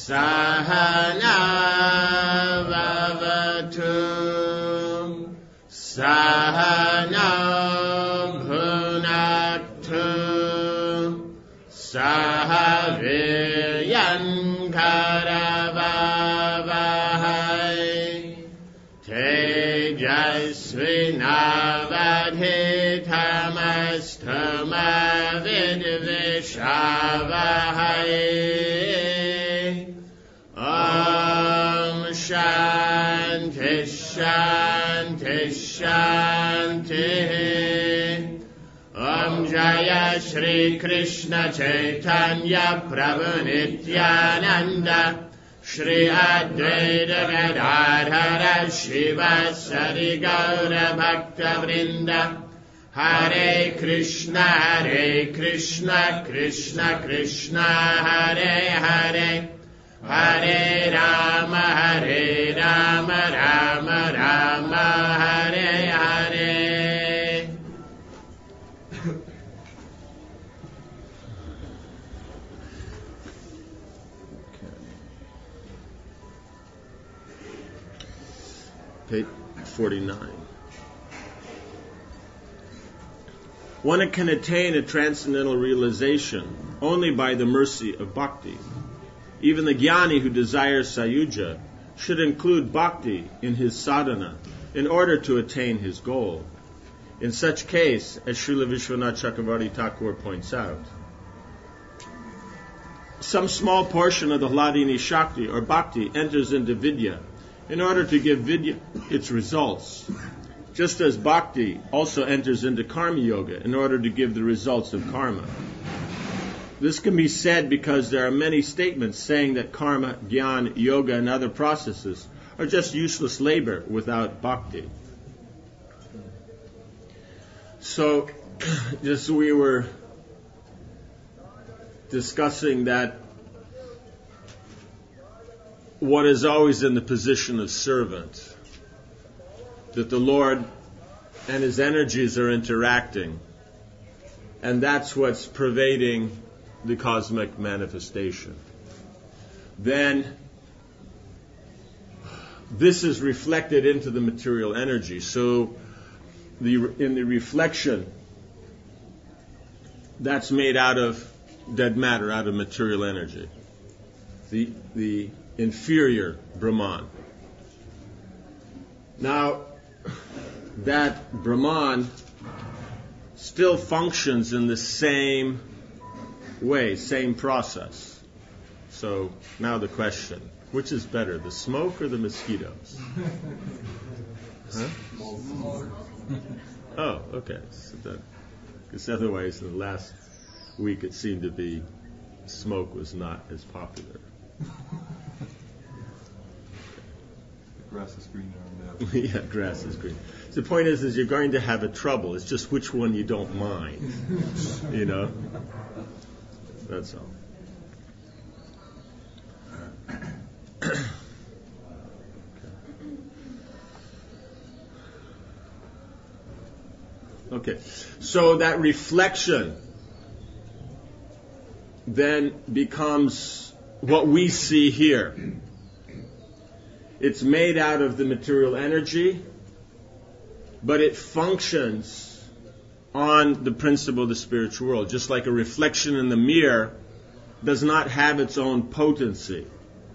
Sahana Vavatu Sahana Bhunaktu Sahaviryan Karavavahai Tejasvinavadhitamastama Vidvishavahai Om Shanti Shanti Shanti Om Jaya Shri Krishna Chaitanya Prabhu Nityananda Shri Advaita Gadadhara Shiva Sari Gaura Bhakta Vrinda Hare Krishna Krishna Krishna Hare Hare Hare Rama Rama Rama Hare Hare. Page 49. One can attain a transcendental realization only by the mercy of bhakti. Even the jnani who desires sayuja should include bhakti in his sadhana in order to attain his goal. In such case, as Srila Vishwanath Chakravarti Thakur points out, some small portion of the Hladini Shakti or bhakti enters into vidya in order to give vidya its results, just as bhakti also enters into karma yoga in order to give the results of karma. This can be said because there are many statements saying that karma, jnana, yoga, and other processes are just useless labor without bhakti. So, just we were discussing that what is always in the position of servant, that the Lord and His energies are interacting, and that's what's pervading the cosmic manifestation. Then this is reflected into the material energy. So in the reflection, that's made out of dead matter, out of material energy. The inferior Brahman. Now, that Brahman still functions in the same way, same process. So now the question, which is better, the smoke or the mosquitoes? Huh? Oh, okay. Because otherwise, in the last week, it seemed to be smoke was not as popular. Grass is greener on that. Yeah, grass is green. So the point is you're going to have a trouble. It's just which one you don't mind. You know? That's all. Okay. So that reflection then becomes what we see here. It's made out of the material energy, but it functions on the principle of the spiritual world. Just like a reflection in the mirror does not have its own potency.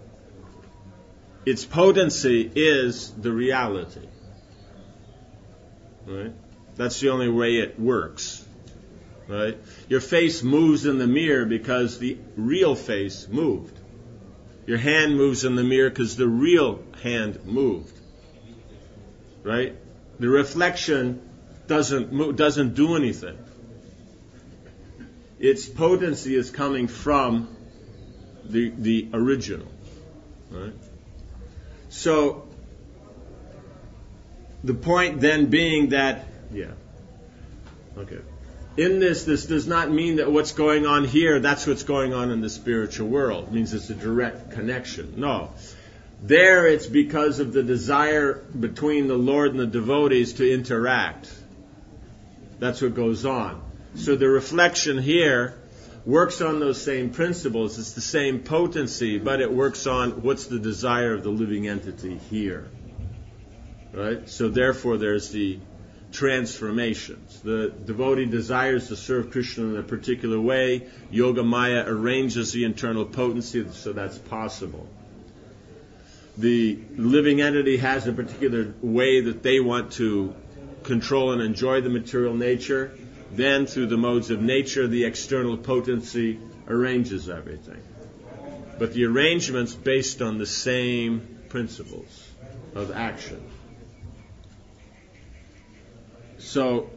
Its potency is the reality. Right? That's the only way it works. Right? Your face moves in the mirror because the real face moved. Your hand moves in the mirror because the real hand moved. Right? The reflection doesn't do anything. Its potency is coming from the original. Right? So the point then being that, in this does not mean that what's going on here, that's what's going on in the spiritual world. It means it's a direct connection. No. There it's because of the desire between the Lord and the devotees to interact. That's what goes on. So the reflection here, works on those same principles. It's the same potency, but it works on what's the desire of the living entity here. Right? So therefore there's the transformations. The devotee desires to serve Krishna in a particular way. Yoga Maya arranges the internal potency so that's possible. The living entity has a particular way that they want to control and enjoy the material nature. Then through the modes of nature, the external potency arranges everything. But the arrangement's based on the same principles of action. So,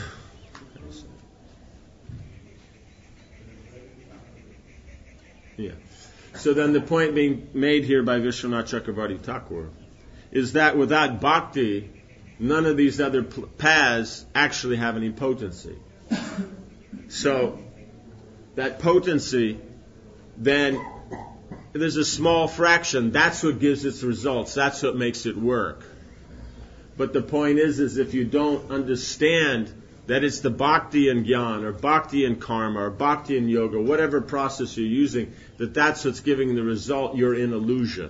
yeah. So then the point being made here by Vishwanath Chakravarti Thakur is that without bhakti, none of these other paths actually have any potency. So that potency, then there's a small fraction. That's what gives its results. That's what makes it work. But the point is if you don't understand that it's the bhakti and jnana, or bhakti and karma, or bhakti and yoga, whatever process you're using, that's what's giving the result, you're in illusion.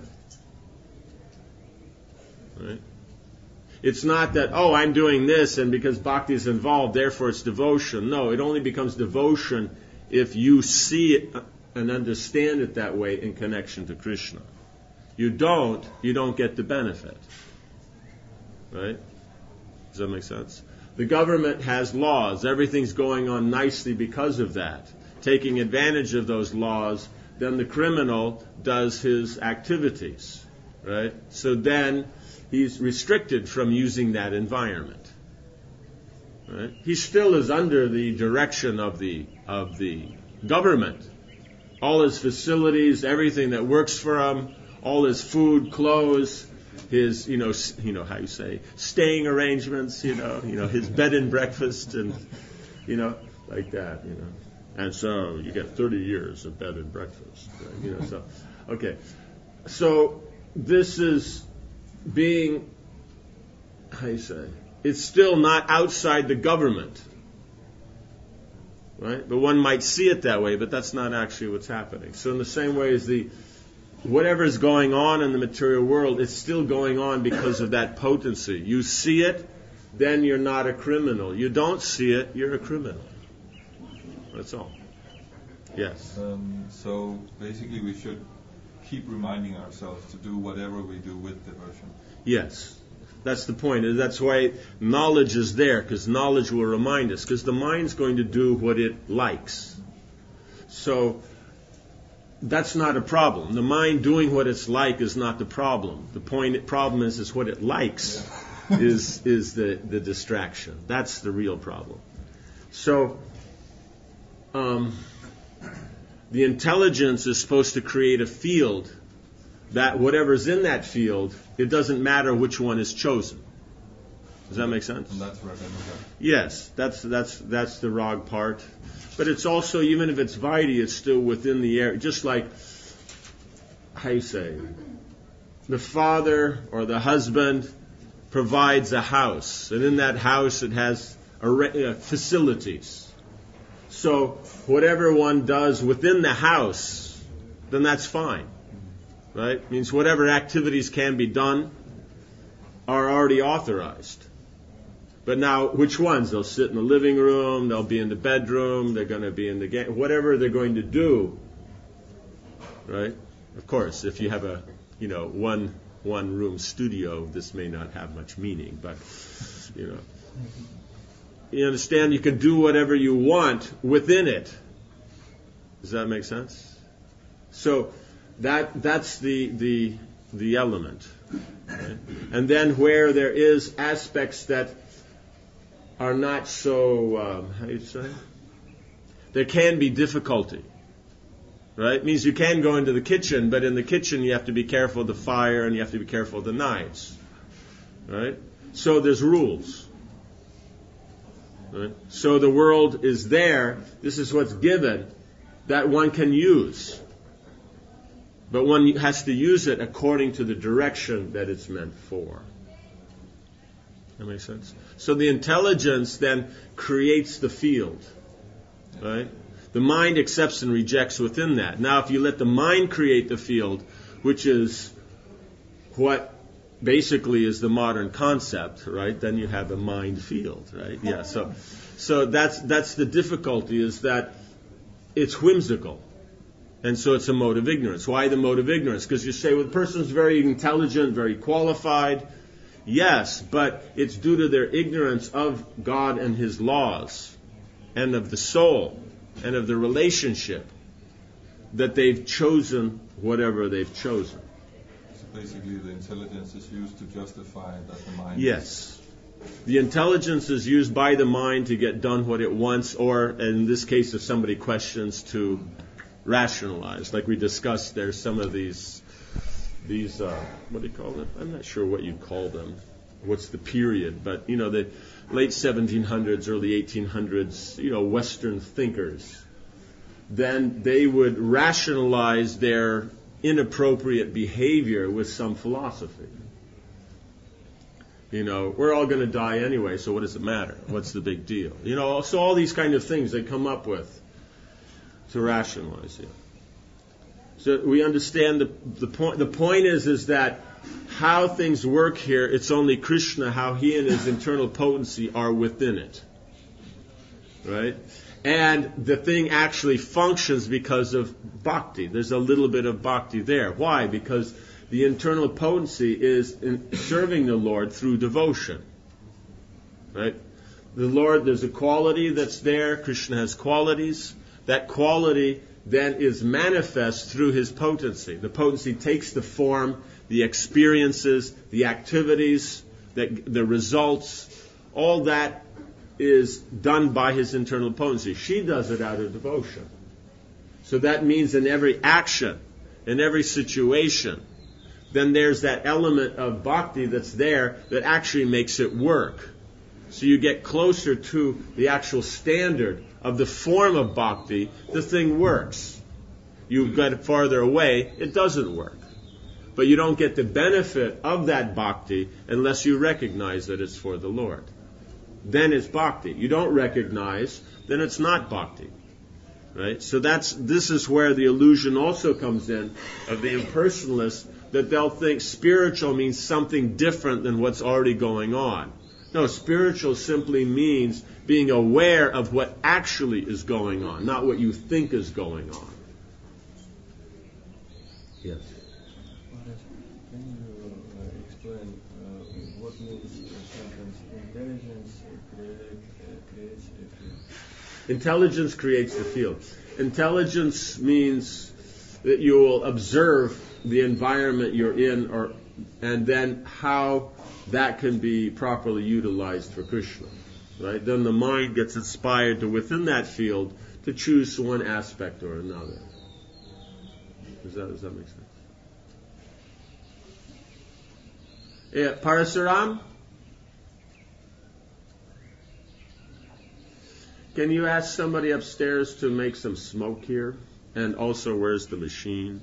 Right? It's not that, I'm doing this, and because bhakti is involved, therefore it's devotion. No, it only becomes devotion if you see it and understand it that way in connection to Krishna. You don't get the benefit. Right? Does that make sense? The government has laws. Everything's going on nicely because of that. Taking advantage of those laws, then the criminal does his activities. Right? So then he's restricted from using that environment. Right? He still is under the direction of the government. All his facilities, everything that works for him, all his food, clothes, his, how you say, staying arrangements, his bed and breakfast, and, like that, And so you get 30 years of bed and breakfast, right? So, okay. So this is being, it's still not outside the government, right? But one might see it that way, but that's not actually what's happening. So in the same way as whatever is going on in the material world, it's still going on because of that potency. You see it, then you're not a criminal. You don't see it, you're a criminal. That's all. Yes. So basically we should keep reminding ourselves to do whatever we do with devotion. Yes. That's the point. That's why knowledge is there, because knowledge will remind us, because the mind's going to do what it likes. So that's not a problem. The mind doing what it's like is not the problem. The problem is what it likes is the distraction. That's the real problem. So the intelligence is supposed to create a field that whatever's in that field, it doesn't matter which one is chosen. Does that make sense? And that's Raga. Yes, that's the Rag part. But it's also, even if it's Vaidhi, it's still within the area. Just like, the father or the husband provides a house, and in that house it has facilities. So whatever one does within the house, then that's fine. Right? Means whatever activities can be done are already authorized. But now, which ones? They'll sit in the living room, they'll be in the bedroom, they're going to be in the whatever they're going to do. Right? Of course, if you have a, one room studio, this may not have much meaning, but, you understand, you can do whatever you want within it. Does that make sense? So that's the element. Right? And then where there is aspects that are not so, there can be difficulty. Right? It means you can go into the kitchen, but in the kitchen you have to be careful of the fire and you have to be careful of the knives. Right? So there's rules. Right? So the world is there. This is what's given that one can use. But one has to use it according to the direction that it's meant for. That makes sense? So the intelligence then creates the field. Right? The mind accepts and rejects within that. Now, if you let the mind create the field, which is what basically is the modern concept, right? Then you have a mind field, right? Yeah. So that's the difficulty, is that it's whimsical. And so it's a mode of ignorance. Why the mode of ignorance? Because you say, well, the person's very intelligent, very qualified. Yes, but it's due to their ignorance of God and His laws and of the soul and of the relationship that they've chosen whatever they've chosen. So basically the intelligence is used to justify that the mind... Yes. The intelligence is used by the mind to get done what it wants, or in this case, if somebody questions, to rationalize. Like we discussed, there's some of these what do you call them? I'm not sure what you'd call them. What's the period? But, the late 1700s, early 1800s, Western thinkers. Then they would rationalize their inappropriate behavior with some philosophy. We're all going to die anyway, so what does it matter? What's the big deal? So all these kind of things they come up with to rationalize it. So we understand the point. The point is that how things work here, it's only Krishna, how He and His internal potency are within it. Right? And the thing actually functions because of bhakti. There's a little bit of bhakti there. Why? Because the internal potency is in serving the Lord through devotion. Right? The Lord, there's a quality that's there. Krishna has qualities. That quality then is manifest through His potency. The potency takes the form, the experiences, the activities, the results. All that is done by His internal potency. She does it out of devotion. So that means in every action, in every situation, then there's that element of bhakti that's there that actually makes it work. So you get closer to the actual standard of the form of bhakti, the thing works. You get farther away, it doesn't work. But you don't get the benefit of that bhakti unless you recognize that it's for the Lord. Then it's bhakti. You don't recognize, then it's not bhakti. Right? So this is where the illusion also comes in of the impersonalists, that they'll think spiritual means something different than what's already going on. No, spiritual simply means being aware of what actually is going on, not what you think is going on. Yes. Can you explain what means the sentence intelligence creates a field? Intelligence creates the field. Intelligence means that you will observe the environment you're in, and then how that can be properly utilized for Krishna. Right? Then the mind gets inspired to, within that field, to choose one aspect or another. Does that make sense? Yeah, Parasuram? Can you ask somebody upstairs to make some smoke here? And also, where's the machine?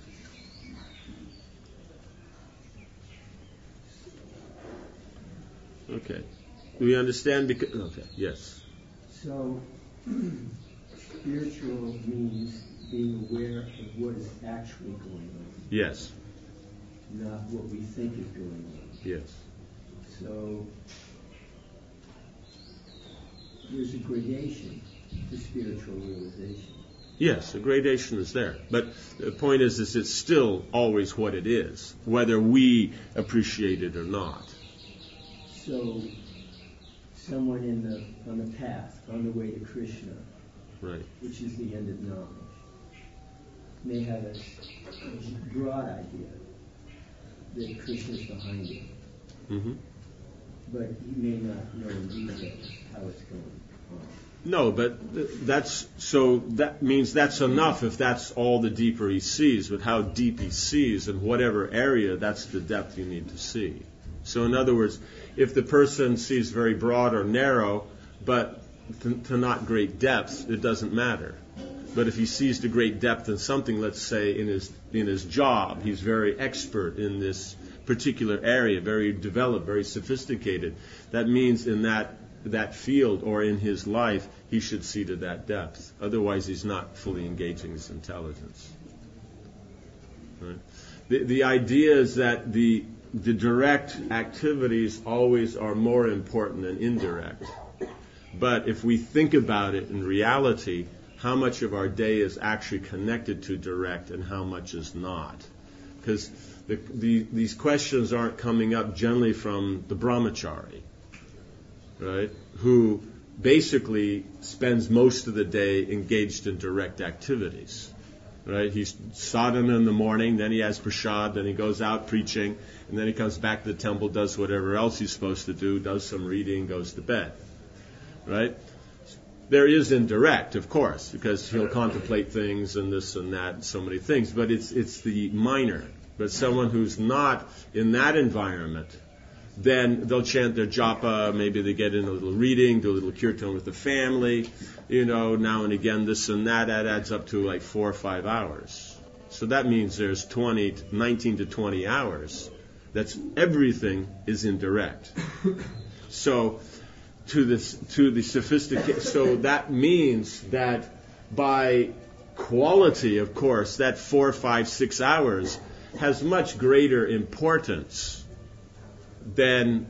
Okay. Do we understand? Okay. Yes. So, spiritual means being aware of what is actually going on. Yes. Not what we think is going on. Yes. So, there's a gradation to spiritual realization. Yes, a gradation is there. But the point is it's still always what it is, whether we appreciate it or not. So, someone on the path, on the way to Krishna, right, which is the end of knowledge, may have a broad idea that Krishna is behind it. Mm-hmm. But he may not know in detail how it's going on. No, but that means that's enough if that's all the deeper he sees. But how deep he sees in whatever area, that's the depth you need to see. So in other words, if the person sees very broad or narrow, but to not great depth, it doesn't matter. But if he sees the great depth in something, let's say in his job, he's very expert in this particular area, very developed, very sophisticated. That means in that that field or in his life, he should see to that depth. Otherwise, he's not fully engaging his intelligence. Right? The idea is that the direct activities always are more important than indirect. But if we think about it in reality, how much of our day is actually connected to direct and how much is not? Because these questions aren't coming up generally from the brahmachari, right? Who basically spends most of the day engaged in direct activities, right? He's sadhana in the morning, then he has prasad, then he goes out preaching, and then he comes back to the temple, does whatever else he's supposed to do, does some reading, goes to bed, right? There is indirect, of course, because he'll contemplate things and this and that and so many things, but it's the minor. But someone who's not in that environment, then they'll chant their japa, maybe they get in a little reading, do a little kirtan with the family, now and again this and that adds up to like 4 or 5 hours. So that means there's 19 to 20 hours. That's everything is indirect. So to the sophisticated, so that means that by quality, of course, that 4, 5, 6 hours has much greater importance than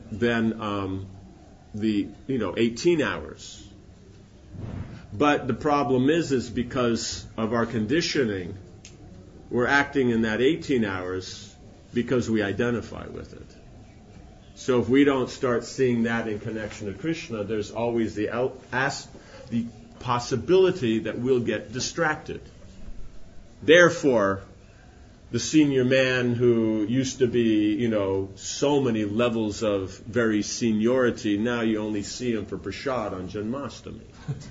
the 18 hours. But the problem is because of our conditioning, we're acting in that 18 hours because we identify with it. So if we don't start seeing that in connection to Krishna, there's always the possibility that we'll get distracted. Therefore, the senior man who used to be, so many levels of very seniority, now you only see him for prasad on Janmashtami.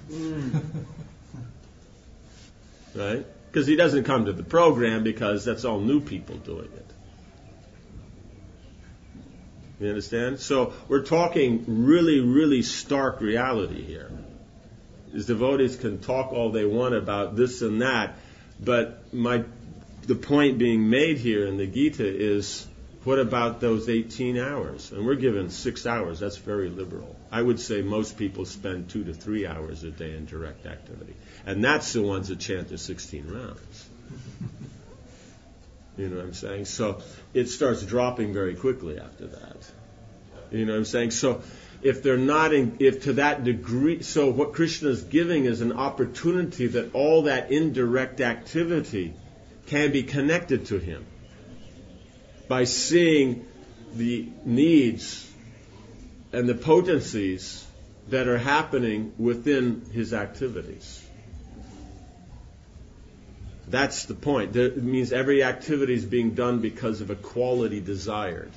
Right? Because he doesn't come to the program because that's all new people doing it. You understand? So we're talking really, really stark reality here. As devotees can talk all they want about this and that, but the point being made here in the Gita is, what about those 18 hours? And we're given 6 hours. That's very liberal. I would say most people spend 2 to 3 hours a day in direct activity. And that's the ones that chant the 16 rounds. You know what I'm saying? So it starts dropping very quickly after that. You know what I'm saying? So if they're not if to that degree, so what Krishna is giving is an opportunity that all that indirect activity can be connected to him by seeing the needs and the potencies that are happening within his activities. That's the point. It means every activity is being done because of a quality desired.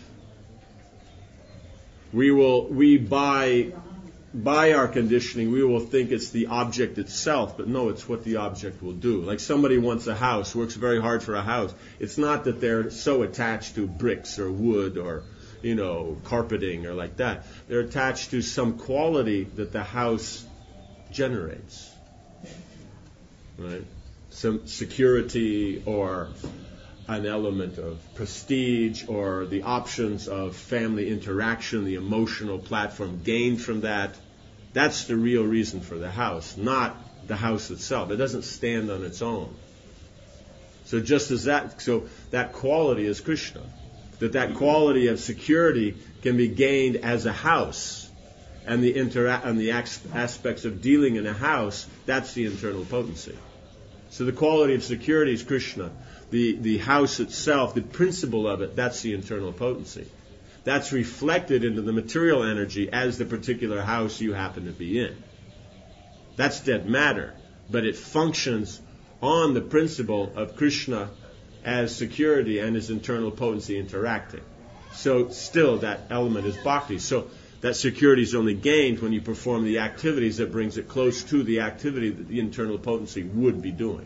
We by our conditioning, we will think it's the object itself, but no, it's what the object will do. Like somebody wants a house, works very hard for a house. It's not that they're so attached to bricks or wood or, carpeting or like that. They're attached to some quality that the house generates. Right? Some security or an element of prestige or the options of family interaction, the emotional platform gained from that. That's the real reason for the house, not the house itself. It doesn't stand on its own. So that quality is Krishna. That quality of security can be gained as a house, and the aspects of dealing in a house, that's the internal potency. So the quality of security is Krishna. The house itself, the principle of it, that's the internal potency. That's reflected into the material energy as the particular house you happen to be in. That's dead matter, but it functions on the principle of Krishna as security and his internal potency interacting. So still that element is bhakti. So that security is only gained when you perform the activities that brings it close to the activity that the internal potency would be doing.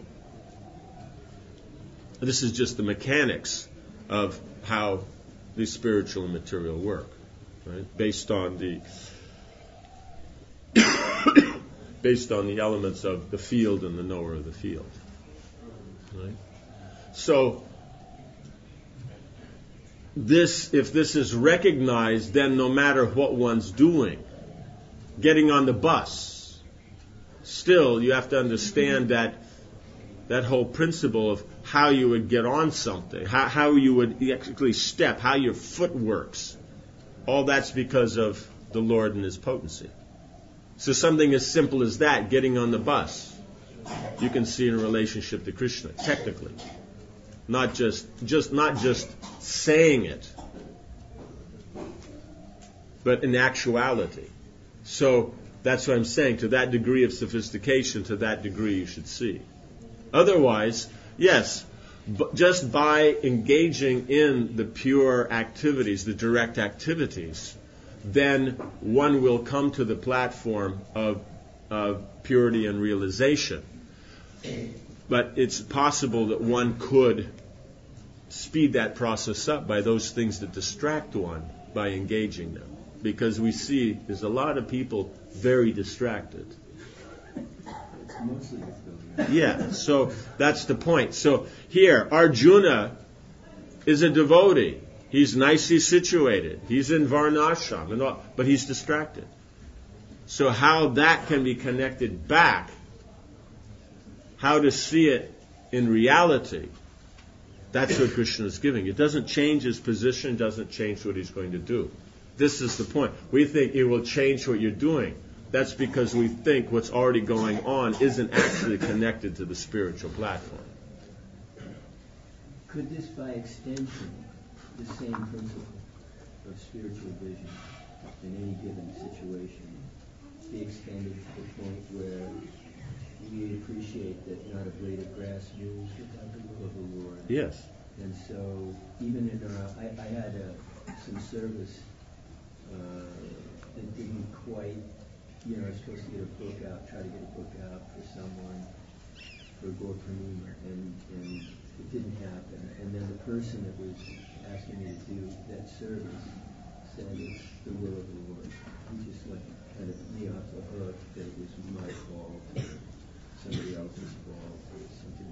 This is just the mechanics of how the spiritual and material work, right? Based on the elements of the field and the knower of the field, right? So if this is recognized, then no matter what one's doing, getting on the bus. Still, you have to understand that whole principle of how you would get on something, how you would actually step, how your foot works. All that's because of the Lord and His potency. So something as simple as that, getting on the bus, you can see in relationship to Krishna, technically. Not just saying it, but in actuality. So that's what I'm saying. To that degree of sophistication, to that degree you should see. Otherwise, yes, just by engaging in the pure activities, the direct activities, then one will come to the platform of purity and realization. But it's possible that one could speed that process up by those things that distract one by engaging them. Because we see there's a lot of people very distracted. Yeah, so that's the point. So here, Arjuna is a devotee. He's nicely situated. He's in Varnashram, and all, but he's distracted. So how that can be connected back, how to see it in reality, that's what Krishna is giving. It doesn't change his position, doesn't change what he's going to do. This is the point. We think it will change what you're doing. That's because we think what's already going on isn't actually connected to the spiritual platform. Could this, by extension, the same principle of spiritual vision in any given situation be extended to the point where we appreciate that not a blade of grass moves without the will of the Lord? Yes. And so, even in our, I had some service that didn't quite, I was supposed to get a book out, try to get a book out for someone for Gaur Purnima, and it didn't happen. And then the person that was asking me to do that service said it's the will of the Lord. He just kind of me off the hook that it was my fault or somebody else's fault or something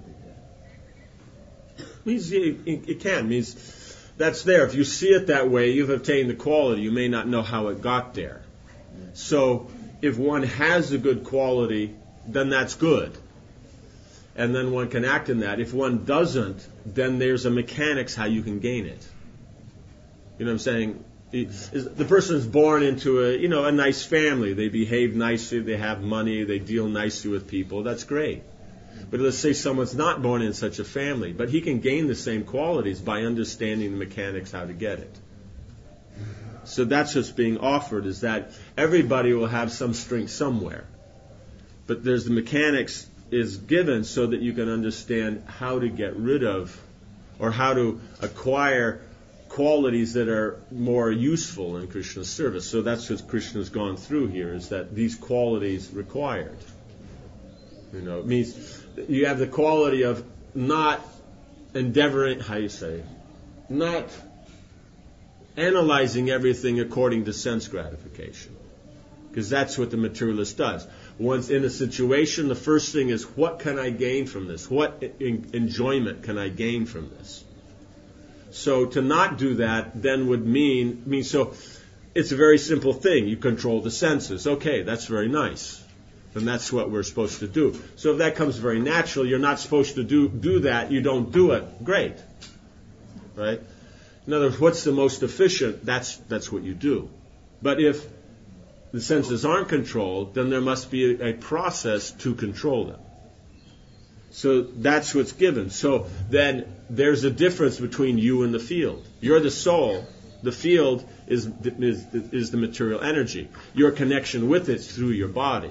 like that. Means it can. Means that's there. If you see it that way, you've obtained the quality. You may not know how it got there. So if one has a good quality, then that's good. And then one can act in that. If one doesn't, then there's a mechanics how you can gain it. You know what I'm saying? The person's born into a nice family. They behave nicely, they have money, they deal nicely with people. That's great. But let's say someone's not born in such a family, but he can gain the same qualities by understanding the mechanics how to get it. So that's what's being offered, is that everybody will have some strength somewhere. But there's the mechanics is given so that you can understand how to get rid of or how to acquire qualities that are more useful in Krishna's service. So that's what Krishna's gone through here, is that these qualities required. It means you have the quality of not endeavoring, not analyzing everything according to sense gratification. Because that's what the materialist does. Once in a situation, the first thing is, what can I gain from this? What enjoyment can I gain from this? So to not do that then would mean so it's a very simple thing. You control the senses. Okay, that's very nice. And that's what we're supposed to do. So if that comes very natural, you're not supposed to do that, you don't do it. Great. Right? In other words, what's the most efficient? That's what you do. But if the senses aren't controlled, then there must be a process to control them. So that's what's given. So then there's a difference between you and the field. You're the soul. The field is the material energy. Your connection with it is through your body.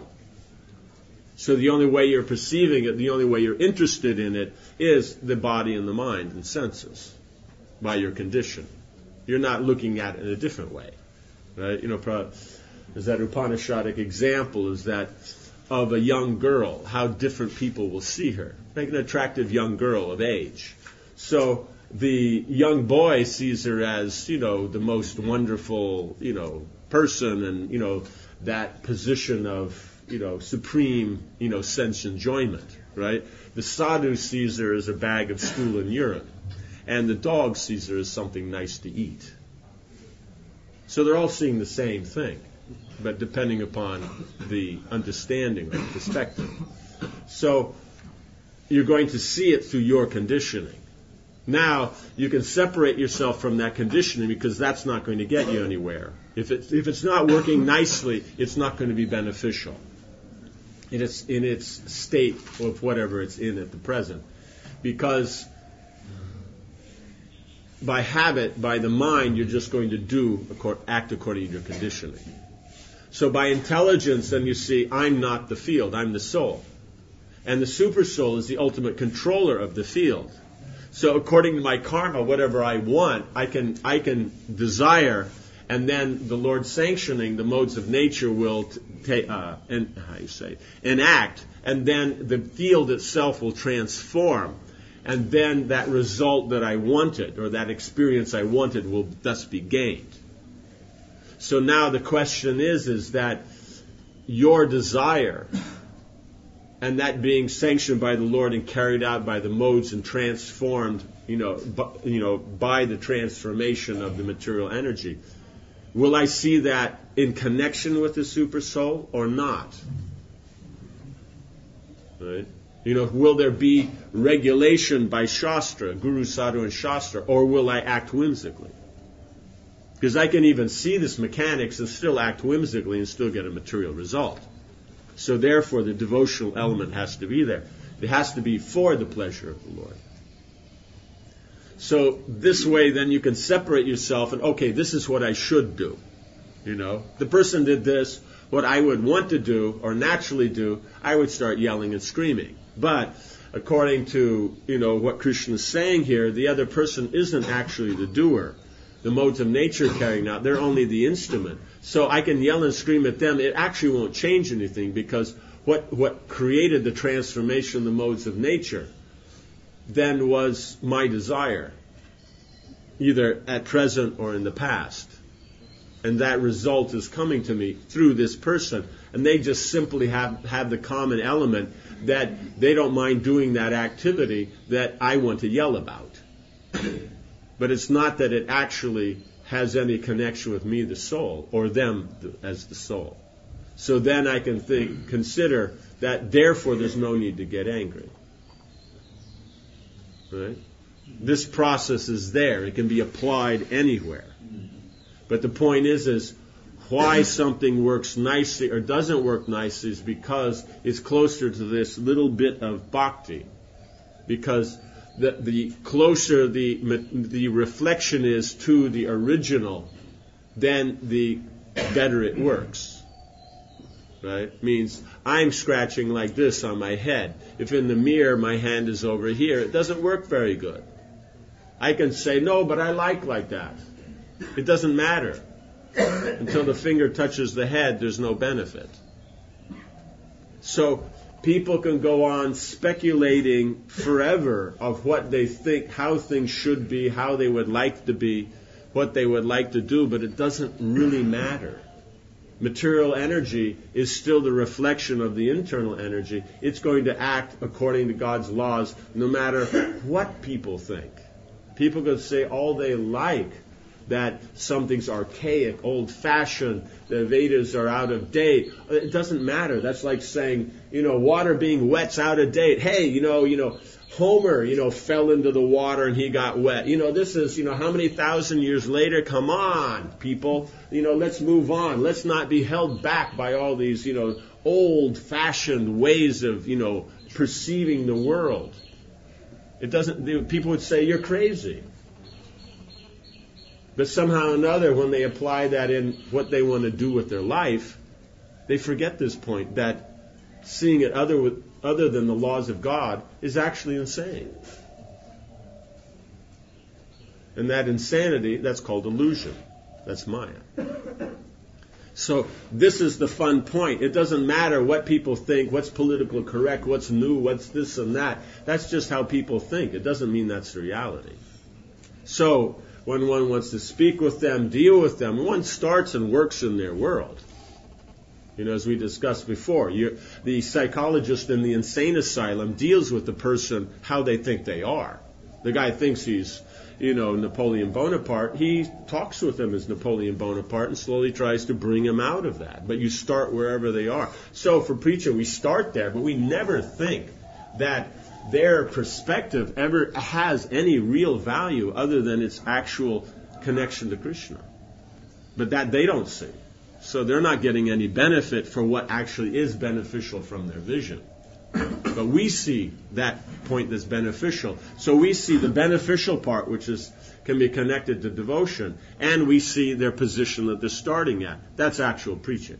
So the only way you're perceiving it, the only way you're interested in it, is the body and the mind and senses by your condition. You're not looking at it in a different way. Right? There's that Upanishadic example is that of a young girl, how different people will see her. Like an attractive young girl of age. So the young boy sees her as, the most wonderful, person and, that position of, supreme, sense enjoyment, right? The sadhu sees her as a bag of stool and urine. And the dog sees her as something nice to eat. So they're all seeing the same thing. but depending upon the understanding or perspective. So you're going to see it through your conditioning. Now you can separate yourself from that conditioning because that's not going to get you anywhere. If it's not working nicely, it's not going to be beneficial in its state of whatever it's in at the present. Because by habit, by the mind, you're just going to act according to your conditioning. So by intelligence, then you see, I'm not the field, I'm the soul. And the super soul is the ultimate controller of the field. So according to my karma, whatever I want, I can desire, and then the Lord sanctioning the modes of nature will enact, and then the field itself will transform, and then that result that I wanted, or that experience I wanted, will thus be gained. So now the question is that your desire, and that being sanctioned by the Lord and carried out by the modes and transformed, by the transformation of the material energy, will I see that in connection with the super soul or not? Right? Will there be regulation by Shastra, Guru, Sadhu, and Shastra, or will I act whimsically? Because I can even see this mechanics and still act whimsically and still get a material result. So therefore, the devotional element has to be there. It has to be for the pleasure of the Lord. So this way, then you can separate yourself and, okay, this is what I should do. The person did this, what I would want to do or naturally do, I would start yelling and screaming. But according to, what Krishna is saying here, the other person isn't actually the doer. The modes of nature carrying out, they're only the instrument. So I can yell and scream at them. It actually won't change anything because what created the transformation of the modes of nature then was my desire, either at present or in the past. And that result is coming to me through this person. And they just simply have the common element that they don't mind doing that activity that I want to yell about. But it's not that it actually has any connection with me, the soul, or them as the soul. So then I can consider that therefore there's no need to get angry. Right? This process is there. It can be applied anywhere. But the point is why something works nicely or doesn't work nicely is because it's closer to this little bit of bhakti. Because the closer the reflection is to the original, then the better it works. Right? Means I'm scratching like this on my head. If in the mirror my hand is over here, it doesn't work very good. I can say, no, but I like that. It doesn't matter. Until the finger touches the head, there's no benefit. So people can go on speculating forever of what they think, how things should be, how they would like to be, what they would like to do, but it doesn't really matter. Material energy is still the reflection of the internal energy. It's going to act according to God's laws no matter what people think. People can say all they like that something's archaic, old-fashioned, the Vedas are out of date. It doesn't matter. That's like saying, water being wet's out of date. Hey, Homer, fell into the water and he got wet. This is, how many thousand years later? Come on, people. Let's move on. Let's not be held back by all these, old-fashioned ways of, perceiving the world. People would say, you're crazy. But somehow or another, when they apply that in what they want to do with their life, they forget this point, that seeing it other than the laws of God is actually insane. And that insanity, that's called illusion. That's Maya. So this is the fun point. It doesn't matter what people think, what's politically correct, what's new, what's this and that. That's just how people think. It doesn't mean that's the reality. So when one wants to speak with them, deal with them, one starts and works in their world. As we discussed before, the psychologist in the insane asylum deals with the person how they think they are. The guy thinks he's, Napoleon Bonaparte. He talks with him as Napoleon Bonaparte and slowly tries to bring him out of that. But you start wherever they are. So for preaching, we start there, but we never think that their perspective ever has any real value other than its actual connection to Krishna. But that they don't see. So they're not getting any benefit for what actually is beneficial from their vision. But we see that point that's beneficial. So we see the beneficial part, which can be connected to devotion, and we see their position that they're starting at. That's actual preaching.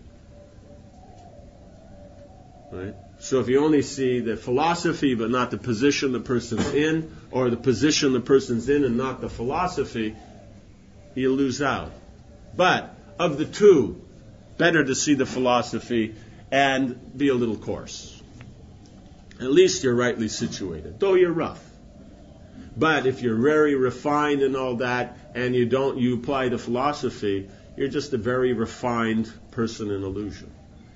Right? So if you only see the philosophy but not the position the person's in, or the position the person's in and not the philosophy, you lose out. But of the two, better to see the philosophy and be a little coarse. At least you're rightly situated, though you're rough. But if you're very refined and all that, and you apply the philosophy, you're just a very refined person in illusion.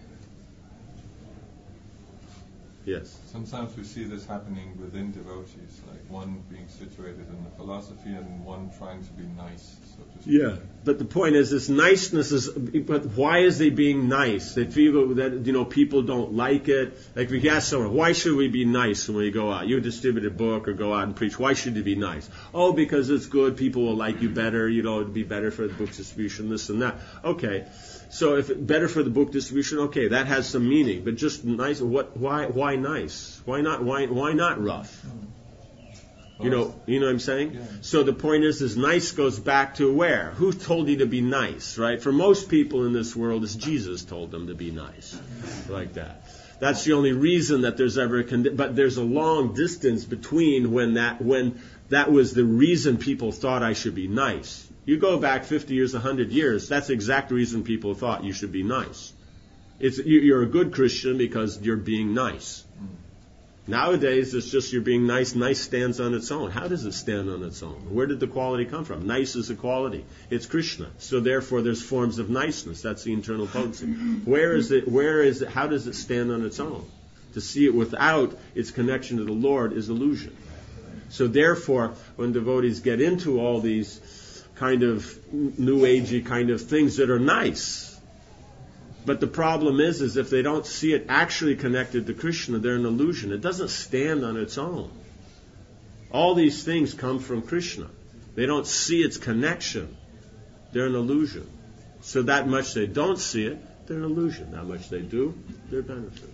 Yes. Sometimes we see this happening within devotees, like one being situated in the philosophy and one trying to be nice, so to speak. Yeah, but the point is, this niceness is. But why is they being nice? They feel that people don't like it. Like if you ask someone, why should we be nice when we go out? You distribute a book or go out and preach. Why should you be nice? Oh, because it's good. People will like you better. It'd be better for the book distribution. This and that. Okay. So if it's better for the book distribution, okay, that has some meaning. But just nice, why nice? Why not rough? You know what I'm saying? Yeah. So the point is nice goes back to where? Who told you to be nice, right? For most people in this world, it's Jesus told them to be nice, like that. That's the only reason that there's ever but there's a long distance between when that was the reason people thought I should be nice. You go back 50 years, 100 years, that's the exact reason people thought you should be nice. You're a good Christian because you're being nice. Nowadays, it's just you're being nice. Nice stands on its own. How does it stand on its own? Where did the quality come from? Nice is a quality. It's Krishna. So therefore, there's forms of niceness. That's the internal potency. Where is it? How does it stand on its own? To see it without its connection to the Lord is illusion. So therefore, when devotees get into all these kind of new agey kind of things that are nice, but the problem is if they don't see it actually connected to Krishna, they're an illusion. It doesn't stand on its own. All these things come from Krishna. They don't see its connection. They're an illusion. So that much they don't see it, they're an illusion. That much they do, they're benefited.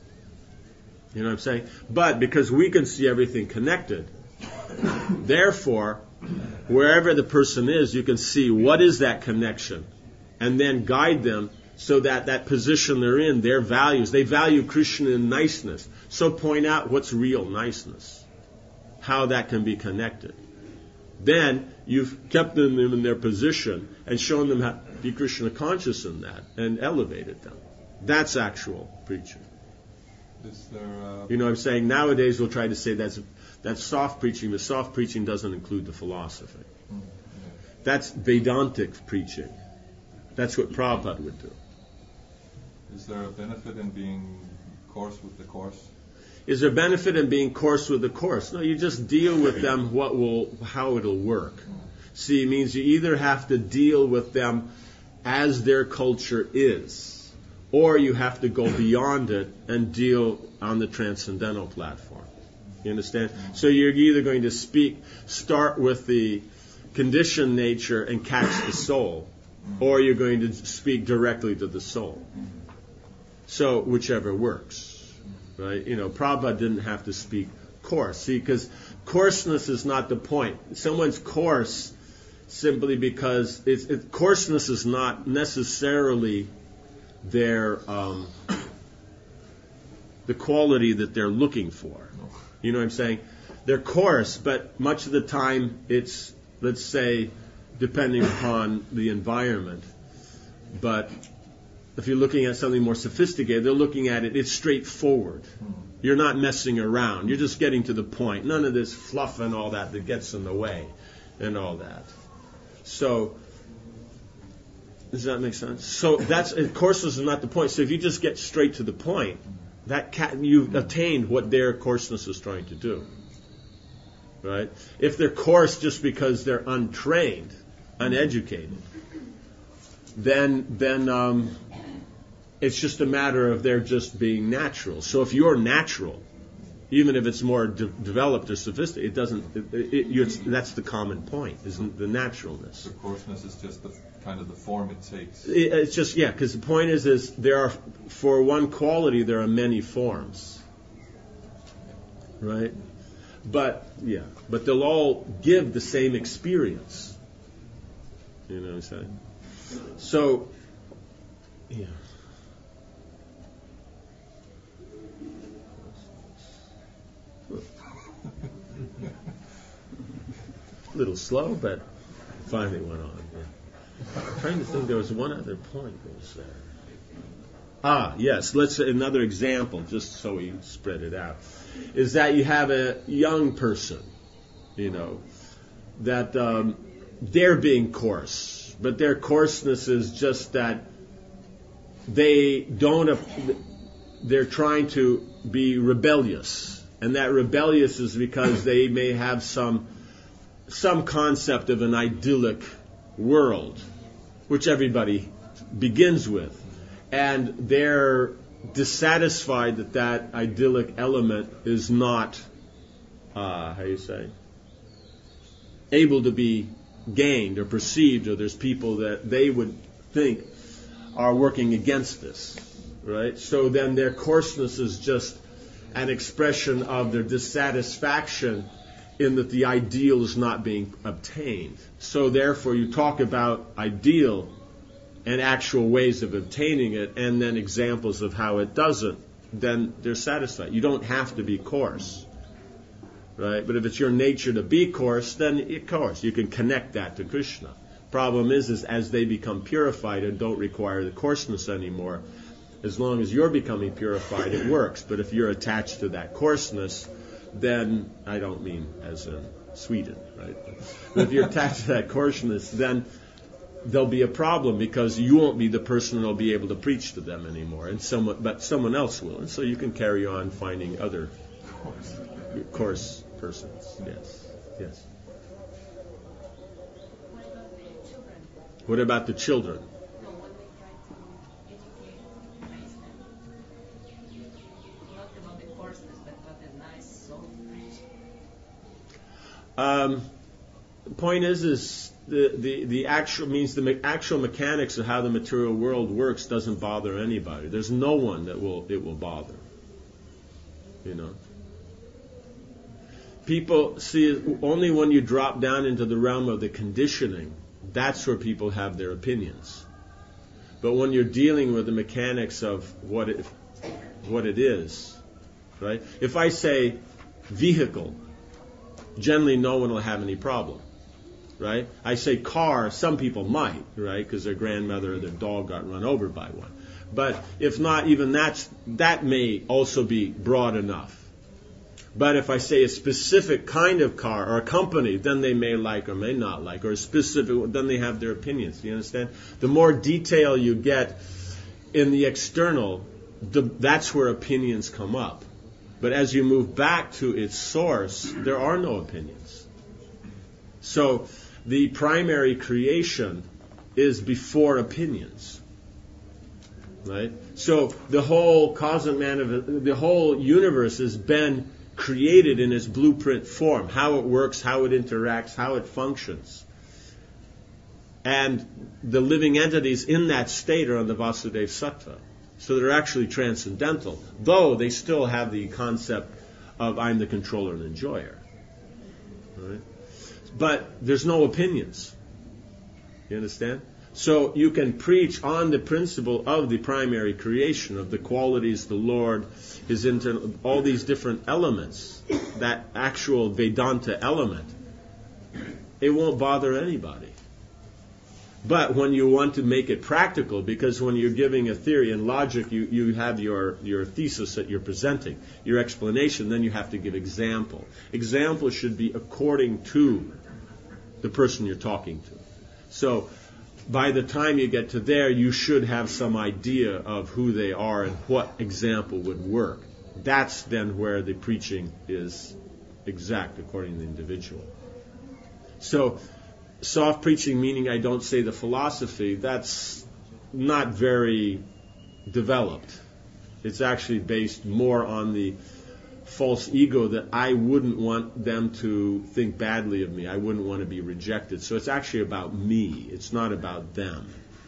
You know what I'm saying? But because we can see everything connected, therefore, wherever the person is, you can see what is that connection and then guide them so that position they're in, their values, they value Krishna in niceness. So point out what's real niceness, how that can be connected. Then you've kept them in their position and shown them how to be Krishna conscious in that and elevated them. That's actual preaching. You know what I'm saying? Nowadays we'll try to say that's soft preaching. The soft preaching doesn't include the philosophy. That's Vedantic preaching. That's what Prabhupada would do. Is there a benefit in being coarse with the coarse? Is there benefit in being coarse with the coarse? No, you just deal with them how it'll work. See, it means you either have to deal with them as their culture is, or you have to go beyond it and deal on the transcendental platform. You understand? So you're either going to start with the conditioned nature and catch the soul, or you're going to speak directly to the soul. So whichever works, right? Prabhupada didn't have to speak coarse. See, because coarseness is not the point. Someone's coarse simply because coarseness is not necessarily their the quality that they're looking for. You know what I'm saying? They're coarse, but much of the time it's, let's say, depending upon the environment. But if you're looking at something more sophisticated, they're looking at it's straightforward. You're not messing around. You're just getting to the point. None of this fluff and all that gets in the way and all that. So, does that make sense? So coarseness is not the point. So if you just get straight to the point, you've attained what their coarseness is trying to do. right? If they're coarse just because they're untrained, uneducated, then it's just a matter of their just being natural. So if you're natural, even if it's more developed or sophisticated, that's the common point, isn't the naturalness? The coarseness is just the kind of the form it takes. It's just, because the point is there are, for one quality, there are many forms, right? But they'll all give the same experience. You know what I'm saying? So, yeah. A little slow, but finally went on. Yeah. I'm trying to think, there was one other point that was there. Yes, another example, just so we spread it out, is that you have a young person, that they're being coarse, but their coarseness is just that they're trying to be rebellious, and that rebellious is because they may have some concept of an idyllic world, which everybody begins with, and they're dissatisfied that idyllic element is not, able to be gained or perceived, or there's people that they would think are working against this, right? So then their coarseness is just an expression of their dissatisfaction in that the ideal is not being obtained. So therefore you talk about ideal and actual ways of obtaining it, and then examples of how it doesn't, then they're satisfied. You don't have to be coarse, right? But if it's your nature to be coarse, then of course you can connect that to Krishna. Problem is as they become purified and don't require the coarseness anymore, as long as you're becoming purified, it works. But if you're attached to that coarseness, then, I don't mean as in Sweden, right? But if you're attached to that coarseness, then there'll be a problem, because you won't be the person who'll be able to preach to them anymore, but someone else will. And so you can carry on finding other coarse persons. Yes. What about the children? The point is the actual mechanics of how the material world works doesn't bother anybody. There's no one that it will bother. People see only when you drop down into the realm of the conditioning, that's where people have their opinions. But when you're dealing with the mechanics of what it is, right? If I say vehicle, generally no one will have any problem, right? I say car, some people might, right? Because their grandmother or their dog got run over by one. But if not, even that may also be broad enough. But if I say a specific kind of car or a company, then they may like or may not like, or a specific, then they have their opinions. Do you understand? The more detail you get in the external, that's where opinions come up. But as you move back to its source, there are no opinions. So the primary creation is before opinions, right? So the whole cosmic the whole universe has been created in its blueprint form, how it works, how it interacts, how it functions. And the living entities in that state are on the Vasudeva Sattva. So they're actually transcendental, though they still have the concept of I'm the controller and enjoyer. Right? But there's no opinions. You understand? So you can preach on the principle of the primary creation, of the qualities, the Lord, His internal, all these different elements, that actual Vedanta element. It won't bother anybody. But when you want to make it practical, because when you're giving a theory and logic, you have your thesis that you're presenting, your explanation, then you have to give example. Example should be according to the person you're talking to. So by the time you get to there, you should have some idea of who they are and what example would work. That's then where the preaching is exact according to the individual. So, soft preaching, meaning I don't say the philosophy, that's not very developed. It's actually based more on the false ego that I wouldn't want them to think badly of me. I wouldn't want to be rejected. So it's actually about me. It's not about them.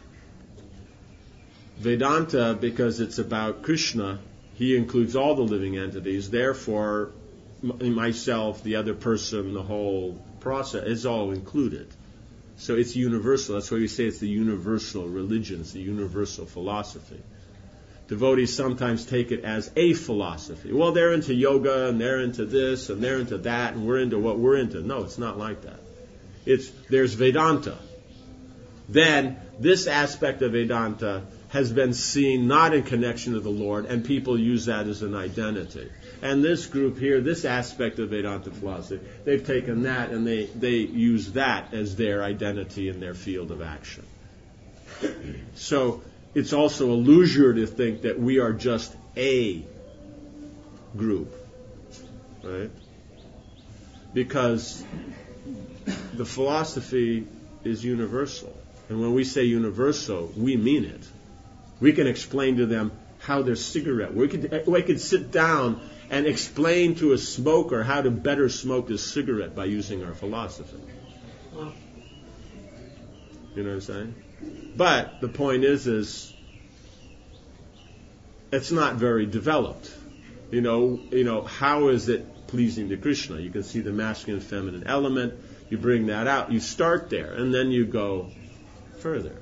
Vedanta, because it's about Krishna, he includes all the living entities. Therefore, myself, the other person, the whole process is all included. So it's universal. That's why we say it's the universal religion. It's the universal philosophy. Devotees sometimes take it as a philosophy. Well, they're into yoga, and they're into this, and they're into that, and we're into what we're into. No, it's not like that. There's Vedanta. Then, this aspect of Vedanta has been seen not in connection to the Lord, and people use that as an identity. And this group here, this aspect of Vedanta philosophy, they've taken that and they use that as their identity in their field of action. So it's also illusory to think that we are just a group, right? Because the philosophy is universal. And when we say universal, we mean it. We can explain to them how their cigarette. We could sit down and explain to a smoker how to better smoke his cigarette by using our philosophy. You know what I'm saying? But the point is it's not very developed. You know, how is it pleasing to Krishna? You can see the masculine and feminine element. You bring that out. You start there, and then you go further.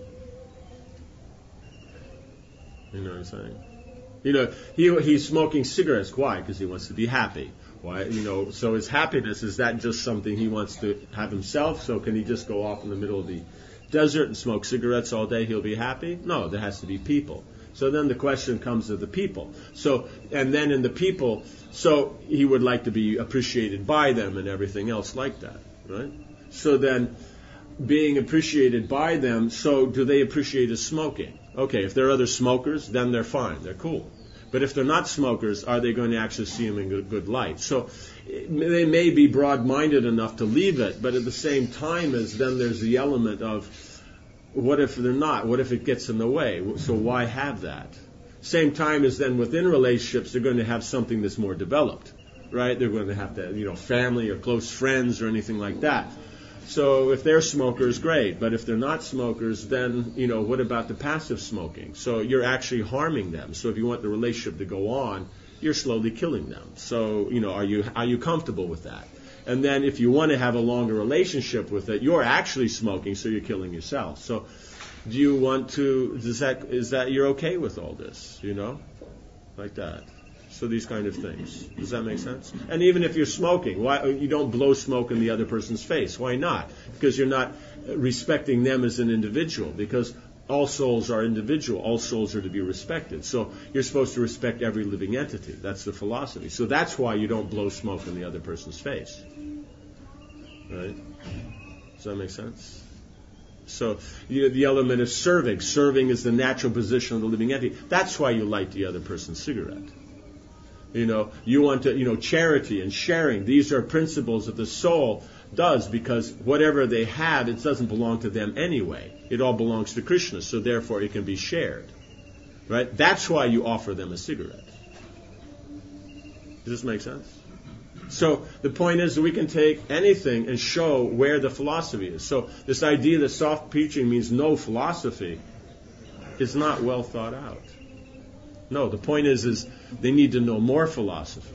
You know what I'm saying? You know, he's smoking cigarettes. Why? Because he wants to be happy. Why? You know, so his happiness, is that just something he wants to have himself? So can he just go off in the middle of the desert and smoke cigarettes all day? He'll be happy? No, there has to be people. So then the question comes to the people. So, and then in the people, so he would like to be appreciated by them and everything else like that, right? So then, being appreciated by them, so do they appreciate his smoking? Okay, if there are other smokers, then they're fine, they're cool. But if they're not smokers, are they going to actually see him in good light? So they may be broad-minded enough to leave it, but at the same time then there's the element of, what if they're not? What if it gets in the way? So why have that? Same time as then within relationships, they're going to have something that's more developed, right? They're going to have to, family or close friends or anything like that. So if they're smokers, great. But if they're not smokers, then, what about the passive smoking? So you're actually harming them. So if you want the relationship to go on, you're slowly killing them. So, are you comfortable with that? And then if you want to have a longer relationship with it, you're actually smoking, so you're killing yourself. So do you want to, is that you're okay with all this, like that? So these kind of things. Does that make sense? And even if you're smoking, why you don't blow smoke in the other person's face? Why not? Because you're not respecting them as an individual. Because all souls are individual. All souls are to be respected. So you're supposed to respect every living entity. That's the philosophy. So that's why you don't blow smoke in the other person's face. Right? Does that make sense? So the element of serving. Serving is the natural position of the living entity. That's why you light the other person's cigarette. You want to, charity and sharing. These are principles that the soul does, because whatever they have, it doesn't belong to them anyway. It all belongs to Krishna, so therefore it can be shared. Right? That's why you offer them a cigarette. Does this make sense? So the point is that we can take anything and show where the philosophy is. So this idea that soft preaching means no philosophy is not well thought out. No, the point is they need to know more philosophy.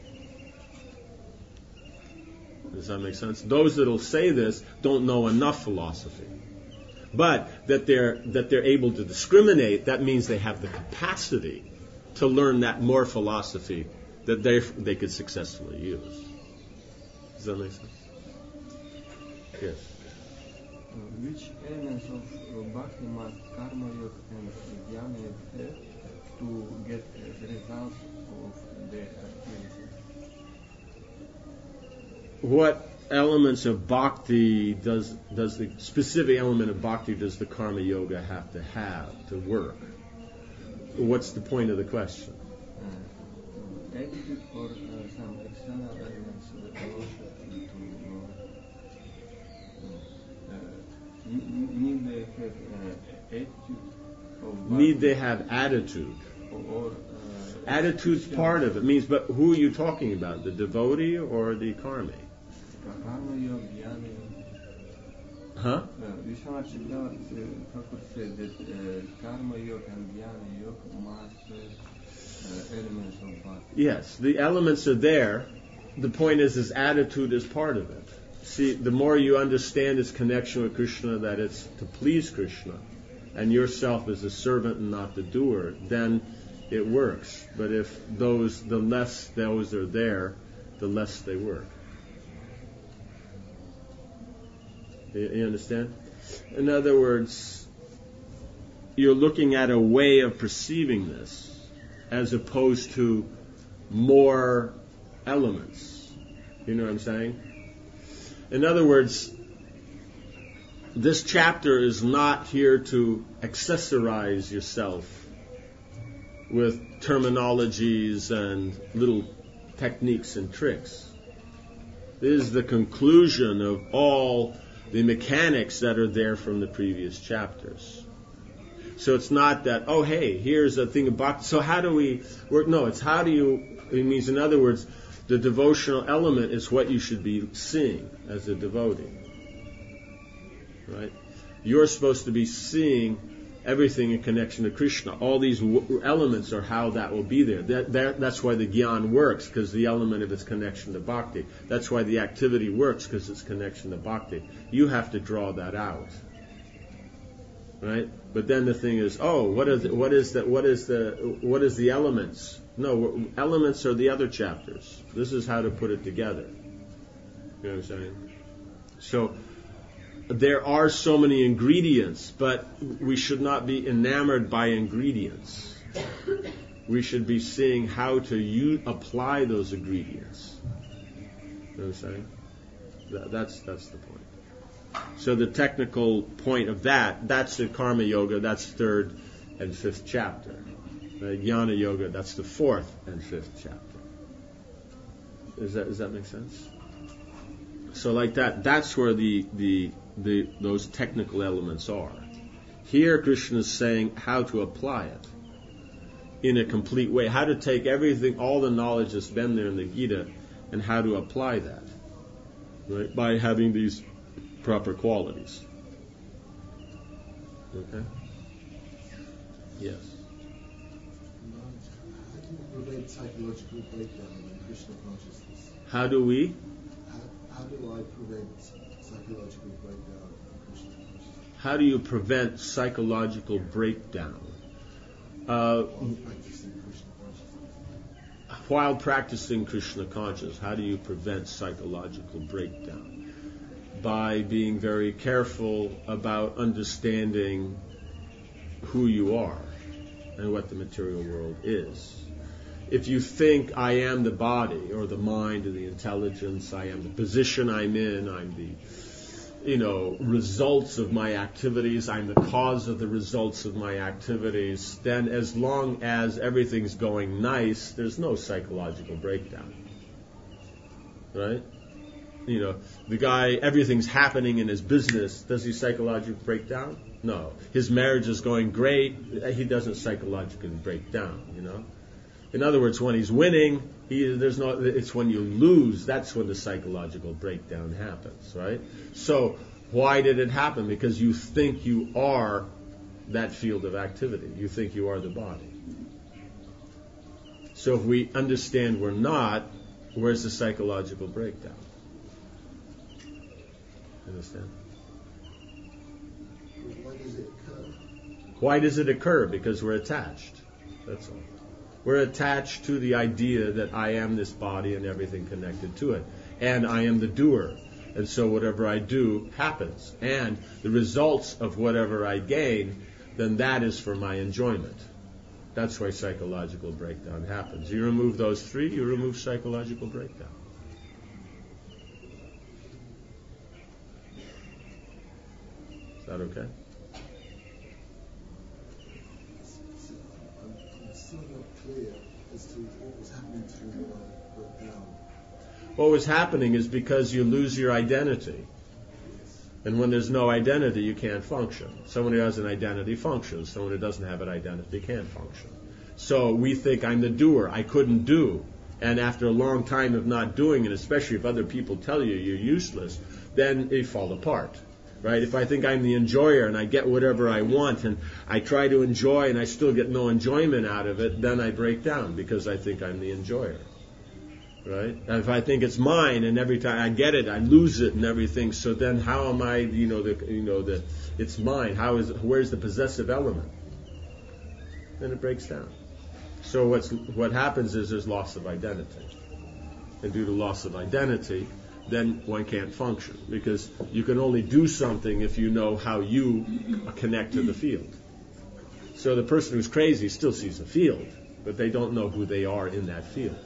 Does that make sense? Those that will say this don't know enough philosophy. But that they're able to discriminate, that means they have the capacity to learn that more philosophy that they could successfully use. Does that make sense? Yes. Which elements of bhakti must karma yoga and jnana yoga have to get the results of their activity? What elements of bhakti does the specific element of bhakti does the karma yoga have to work? What's the point of the question? attitude or some external elements also need they have attitude? Need they have attitude? Or Attitude's part of it. Means, but who are you talking about? The devotee or the karmi? Karma yoga, jnana yoga. Huh? Vishwanath Thakur said that karma yoga and jnana yoga must elements of bhakti. Yes, the elements are there. The point is attitude is part of it. See, the more you understand its connection with Krishna, that it's to please Krishna, and yourself as a servant and not the doer, then it works. But if the less those are there, the less they work. You understand? In other words, you're looking at a way of perceiving this as opposed to more elements. You know what I'm saying? In other words, this chapter is not here to accessorize yourself with terminologies and little techniques and tricks. This is the conclusion of all the mechanics that are there from the previous chapters. So it's not that, oh hey, here's a thing about, so how do we work? No, it's how do you, it means in other words, the devotional element is what you should be seeing as a devotee. Right? You're supposed to be seeing everything in connection to Krishna. All these elements are how that will be there. That's why the Gyan works, because the element of its connection to Bhakti. That's why the activity works, because it's connection to Bhakti. You have to draw that out. Right? But then the thing is, what is the elements? No, elements are the other chapters. This is how to put it together. You know what I'm saying? So there are so many ingredients, but we should not be enamored by ingredients. We should be seeing how to apply those ingredients. You know what I'm saying? That's the point. So the technical point of that's the Karma Yoga, that's 3rd and 5th chapter. The Jnana Yoga, that's the 4th and 5th chapter. Does that make sense? So like that's where those technical elements are. Here Krishna is saying how to apply it in a complete way, how to take everything, all the knowledge that's been there in the Gita, and how to apply that, right? By having these proper qualities. Okay? Yes. How do you prevent psychological breakdown in Krishna consciousness? How do we? How do I prevent psychological breakdown in Krishna consciousness? How do you prevent psychological breakdown? While practicing Krishna consciousness, how do you prevent psychological breakdown? By being very careful about understanding who you are and what the material world is. If you think I am the body or the mind or the intelligence, I am the position I'm in, I'm the results of my activities, I'm the cause of the results of my activities, then as long as everything's going nice, there's no psychological breakdown. Right? The guy, everything's happening in his business, does he psychologically break down? No. His marriage is going great, he doesn't psychologically break down, In other words, when he's winning, it's when you lose, that's when the psychological breakdown happens, right? So, why did it happen? Because you think you are that field of activity. You think you are the body. So if we understand we're not, where's the psychological breakdown? Understand? Why does it occur? Why does it occur? Because we're attached. That's all. We're attached to the idea that I am this body and everything connected to it. And I am the doer. And so whatever I do happens. And the results of whatever I gain, then that is for my enjoyment. That's why psychological breakdown happens. You remove those three, you remove psychological breakdown. Is that okay? I'm still not clear as to what was happening to break down. What was happening is because you lose your identity. And when there's no identity, you can't function. Someone who has an identity functions. Someone who doesn't have an identity can't function. So we think I'm the doer. I couldn't do. And after a long time of not doing it, especially if other people tell you you're useless, then you fall apart. Right? If I think I'm the enjoyer and I get whatever I want and I try to enjoy and I still get no enjoyment out of it, then I break down because I think I'm the enjoyer. Right? And if I think it's mine and every time I get it, I lose it and everything, so then how am I, it's mine? Where's the possessive element? Then it breaks down. So what happens is there's loss of identity. And due to loss of identity, then one can't function, because you can only do something if you know how you connect to the field. So the person who's crazy still sees a field, but they don't know who they are in that field.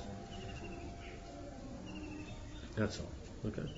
That's all. Okay.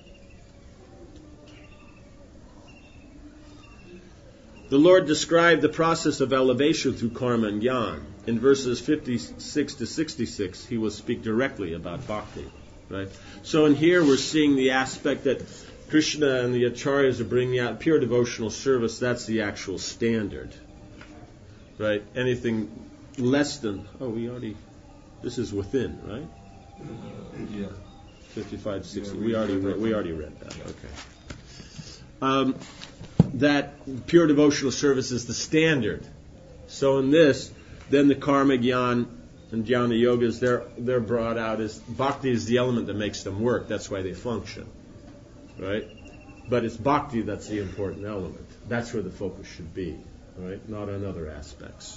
The Lord described the process of elevation through karma and jnana. In verses 56 to 66, he will speak directly about bhakti. Right? So in here we're seeing the aspect that Krishna and the acharyas are bringing out. Pure devotional service, that's the actual standard. Right? Anything less than, this is within, right? Yeah. 55 to 60. We already read that. Okay. That pure devotional service is the standard. So in this, then the karma, jnana, and jnana yogas, they're brought out as bhakti is the element that makes them work. That's why they function, right? But it's bhakti that's the important element. That's where the focus should be, right? Not on other aspects.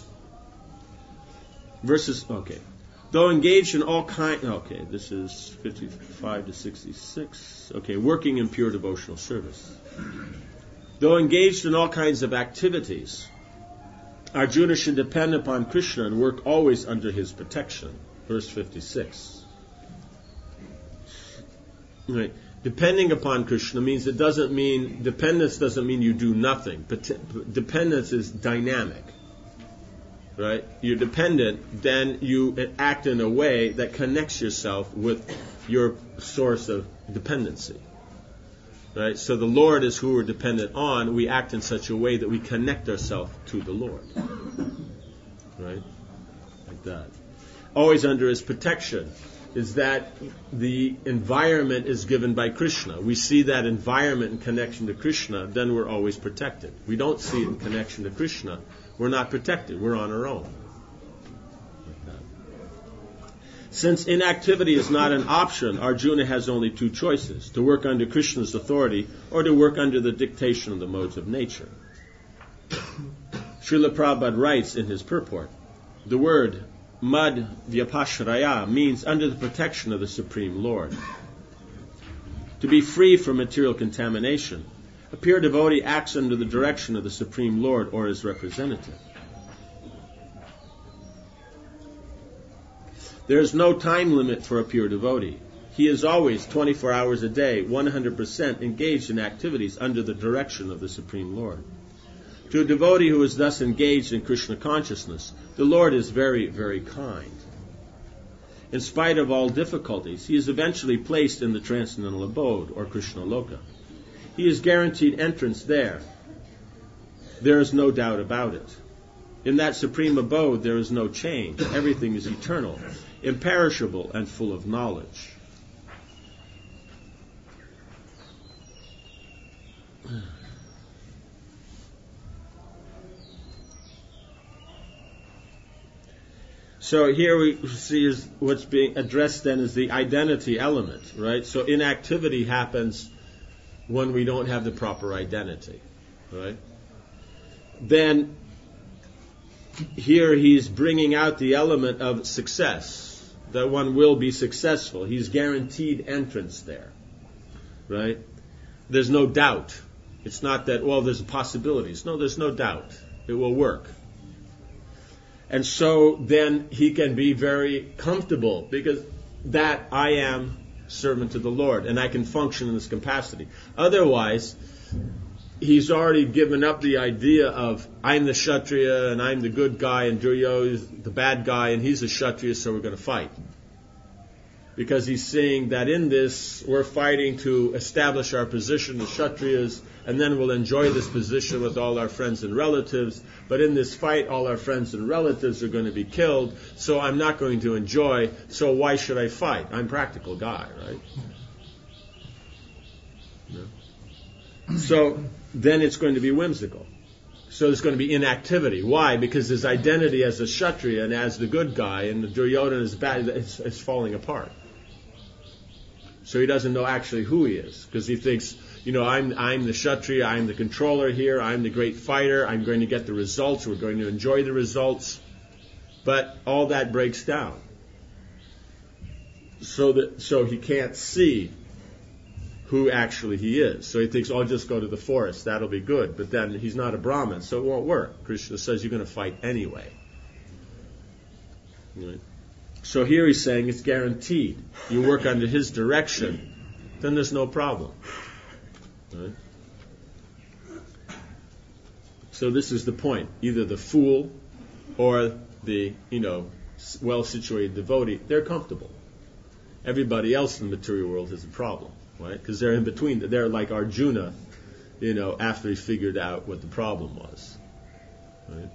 Though engaged in all this is 55 to 66. Working in pure devotional service. Though engaged in all kinds of activities, Arjuna should depend upon Krishna and work always under his protection. Verse 56. Right. Depending upon Krishna means dependence doesn't mean you do nothing. Dependence is dynamic. Right? You're dependent, then you act in a way that connects yourself with your source of dependency. Right? So the Lord is who we're dependent on. We act in such a way that we connect ourselves to the Lord. Right? Like that. Always under his protection is that the environment is given by Krishna. We see that environment in connection to Krishna, then we're always protected. We don't see it in connection to Krishna, we're not protected. We're on our own. Since inactivity is not an option, Arjuna has only two choices: to work under Krishna's authority or to work under the dictation of the modes of nature. Srila Prabhupada writes in his purport, the word mad vyapashraya means under the protection of the Supreme Lord. To be free from material contamination, a pure devotee acts under the direction of the Supreme Lord or his representative. There is no time limit for a pure devotee. He is always 24 hours a day, 100% engaged in activities under the direction of the Supreme Lord. To a devotee who is thus engaged in Krishna consciousness, the Lord is very, very kind. In spite of all difficulties, he is eventually placed in the transcendental abode, or Krishna Loka. He is guaranteed entrance there. There is no doubt about it. In that supreme abode, there is no change. Everything is eternal, imperishable, and full of knowledge. So here we see is what's being addressed then is the identity element, right? So inactivity happens when we don't have the proper identity, right? Then here he's bringing out the element of success, that one will be successful. He's guaranteed entrance there, right? There's no doubt. It's not that, there's possibilities. No, there's no doubt. It will work. And so then he can be very comfortable because that I am servant to the Lord and I can function in this capacity. Otherwise, he's already given up the idea of I'm the Kshatriya and I'm the good guy and Duryodhana is the bad guy and he's a Kshatriya, so we're going to fight. Because he's seeing that in this, we're fighting to establish our position as Kshatriyas, and then we'll enjoy this position with all our friends and relatives. But in this fight, all our friends and relatives are going to be killed, so I'm not going to enjoy, so why should I fight? I'm a practical guy, right? No. So then it's going to be whimsical. So there's going to be inactivity. Why? Because his identity as a Kshatriya and as the good guy and the Duryodhana is bad, it's falling apart. So he doesn't know actually who he is, because he thinks, I'm the Kshatriya, I'm the controller here, I'm the great fighter, I'm going to get the results, we're going to enjoy the results. But all that breaks down. So he can't see who actually he is. So he thinks, I'll just go to the forest, that'll be good. But then he's not a Brahmin, so it won't work. Krishna says you're going to fight anyway. Right? So here he's saying it's guaranteed. You work under his direction, then there's no problem. Right? So this is the point. Either the fool or the, well-situated devotee, they're comfortable. Everybody else in the material world has a problem, right? Because they're in between. They're like Arjuna, after he figured out what the problem was. Right?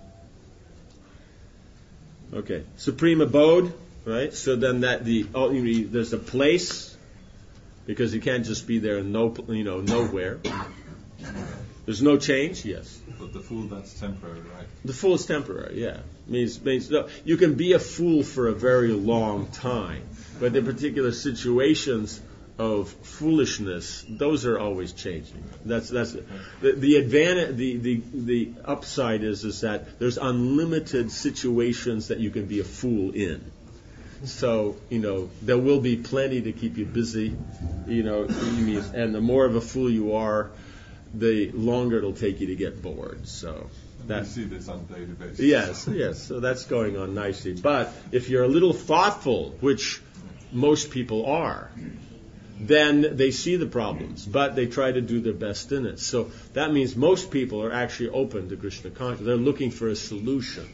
Okay. Supreme abode. Right, so then there's a place, because you can't just be there and nowhere. There's no change, yes. But the fool, that's temporary, right? The fool is temporary, yeah. Means no, you can be a fool for a very long time, but in particular situations of foolishness, those are always changing. That's the advantage. The upside is that there's unlimited situations that you can be a fool in. So, there will be plenty to keep you busy, and the more of a fool you are, the longer it'll take you to get bored. So you see this on a daily basis. Yes. So that's going on nicely. But if you're a little thoughtful, which most people are, then they see the problems, but they try to do their best in it. So that means most people are actually open to Krishna consciousness. They're looking for a solution,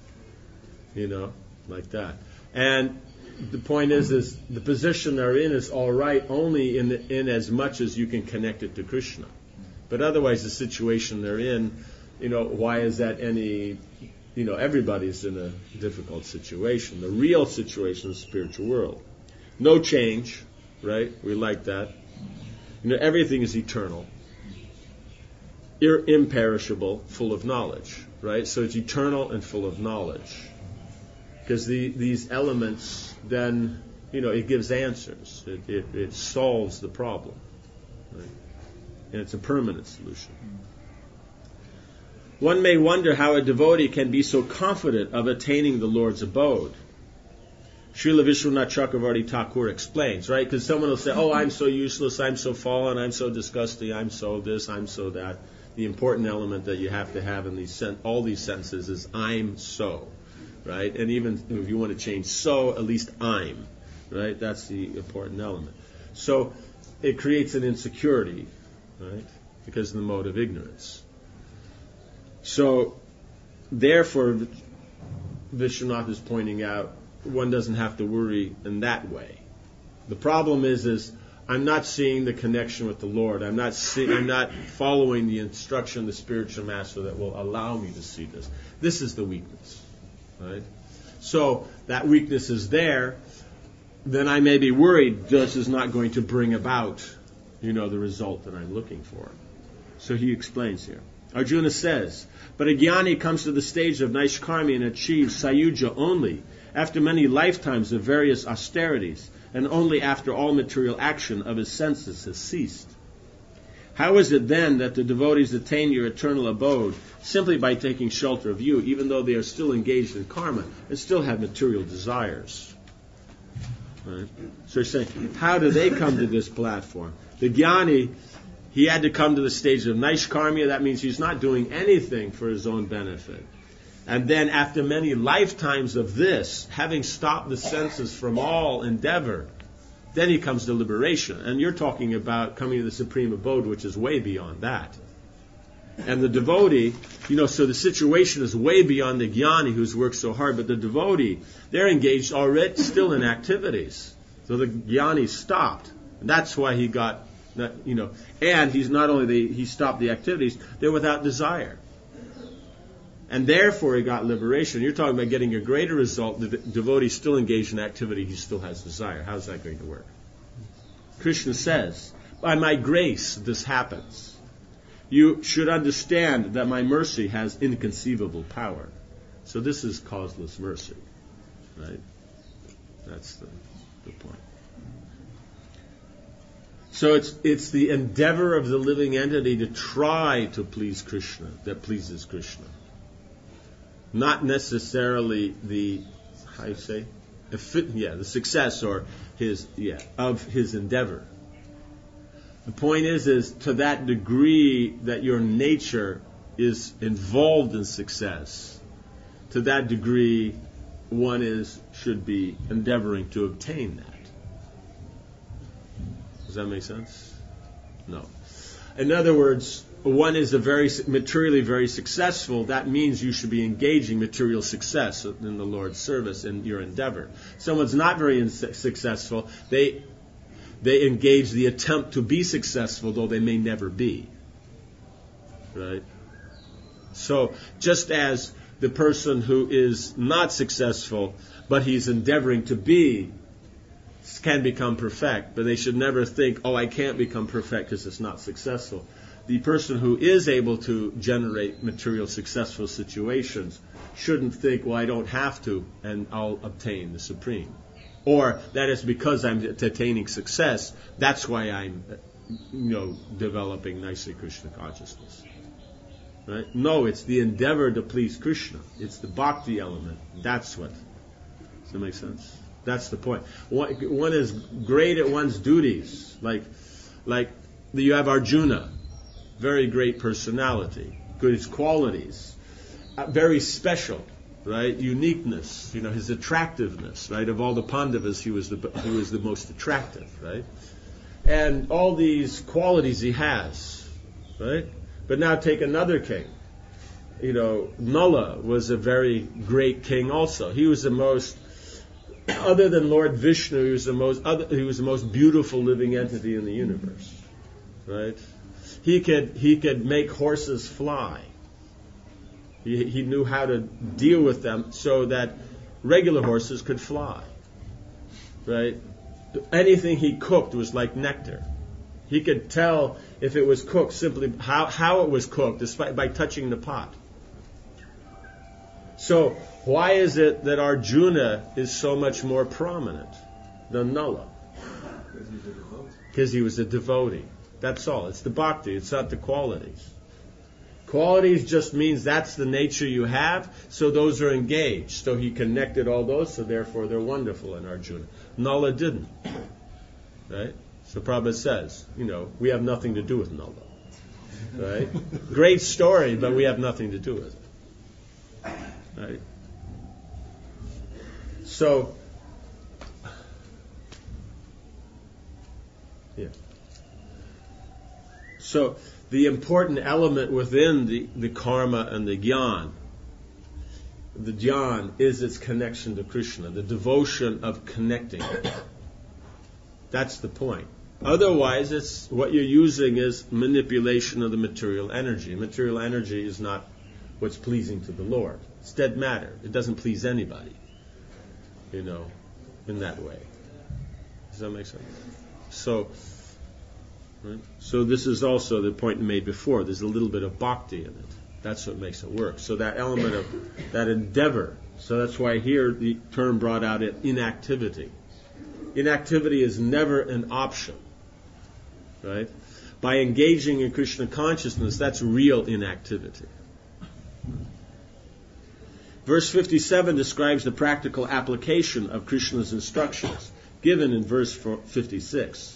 like that. And the point is the position they're in is all right only in as much as you can connect it to Krishna. But otherwise, the situation they're in, why is that any? Everybody's in a difficult situation. The real situation is the spiritual world. No change, right? We like that. Everything is eternal, imperishable, full of knowledge, right? So it's eternal and full of knowledge. Because these elements, then, it gives answers. It solves the problem. Right? And it's a permanent solution. One may wonder how a devotee can be so confident of attaining the Lord's abode. Srila Vishwanath Chakravarti Thakur explains, right? Because someone will say, I'm so useless, I'm so fallen, I'm so disgusting, I'm so this, I'm so that. The important element that you have to have in all these sentences is I'm so. Right? And even if you want to change so, at least I'm. Right? That's the important element. So it creates an insecurity, right? Because of the mode of ignorance. So therefore, Vishwanath is pointing out, one doesn't have to worry in that way. The problem is I'm not seeing the connection with the Lord. I'm not following the instruction of the spiritual master that will allow me to see this. This is the weakness. Right? So that weakness is there, then I may be worried this is not going to bring about, the result that I'm looking for. So he explains here. Arjuna says, but a jnani comes to the stage of Naishkarmi and achieves Sayuja only after many lifetimes of various austerities and only after all material action of his senses has ceased. How is it then that the devotees attain your eternal abode simply by taking shelter of you, even though they are still engaged in karma and still have material desires? Right? So he's saying, how do they come to this platform? The jnani, he had to come to the stage of Naishkarmya. That means he's not doing anything for his own benefit. And then after many lifetimes of this, having stopped the senses from all endeavor, then he comes to liberation. And you're talking about coming to the supreme abode, which is way beyond that. And the devotee, so the situation is way beyond the jnani who's worked so hard, but the devotee, they're engaged already still in activities. So the jnani stopped. And that's why he got, and he's not only, he stopped the activities, they're without desire. And therefore he got liberation. You're talking about getting a greater result. The devotee still engaged in activity, he still has desire. How's that going to work? Krishna says, by my grace this happens. You should understand that my mercy has inconceivable power. So this is causeless mercy. Right? That's the point. So it's the endeavor of the living entity to try to please Krishna that pleases Krishna. Not necessarily the success or of his endeavor. The point is to that degree that your nature is involved in success, to that degree one should be endeavoring to obtain that. Does that make sense? No. In other words, one is materially very successful. That means you should be engaging material success in the Lord's service in your endeavor. Someone's not very successful. They engage the attempt to be successful, though they may never be. Right? So, just as the person who is not successful, but he's endeavoring to be, can become perfect, but they should never think, I can't become perfect because it's not successful. The person who is able to generate material successful situations shouldn't think, I don't have to, and I'll obtain the supreme. Or that is because I'm attaining success, that's why I'm, developing nicely Krishna consciousness. Right? No, it's the endeavor to please Krishna. It's the bhakti element. That's what. Does that make sense? That's the point. One is great at one's duties. Like you have Arjuna, very great personality, good qualities, very special. Right, uniqueness, his attractiveness, right? Of all the Pandavas, he was the most attractive, right? And all these qualities he has, right? But now take another king. Nala was a very great king also. He was the most, other than Lord Vishnu, he was the most beautiful living entity in the universe, right? He could make horses fly. He knew how to deal with them so that regular horses could fly. Right? Anything he cooked was like nectar. He could tell if it was cooked simply how it was cooked by touching the pot. So why is it that Arjuna is so much more prominent than Nala? Because he was a devotee. That's all. It's the bhakti. It's not the qualities. Qualities just means that's the nature you have, so those are engaged. So he connected all those, so therefore they're wonderful in Arjuna. Nala didn't. Right? So Prabhupada says, we have nothing to do with Nala. Right? Great story, but we have nothing to do with it. Right? So, So, the important element within the karma and the jnana is its connection to Krishna, the devotion of connecting. That's the point. Otherwise, it's what you're using is manipulation of the material energy. Material energy is not what's pleasing to the Lord. It's dead matter. It doesn't please anybody, in that way. Does that make sense? So this is also the point made before. There's a little bit of bhakti in it. That's what makes it work. So that element of that endeavor. So that's why here the term brought out inactivity. Inactivity is never an option. Right? By engaging in Krishna consciousness, that's real inactivity. Verse 57 describes the practical application of Krishna's instructions given in verse 56.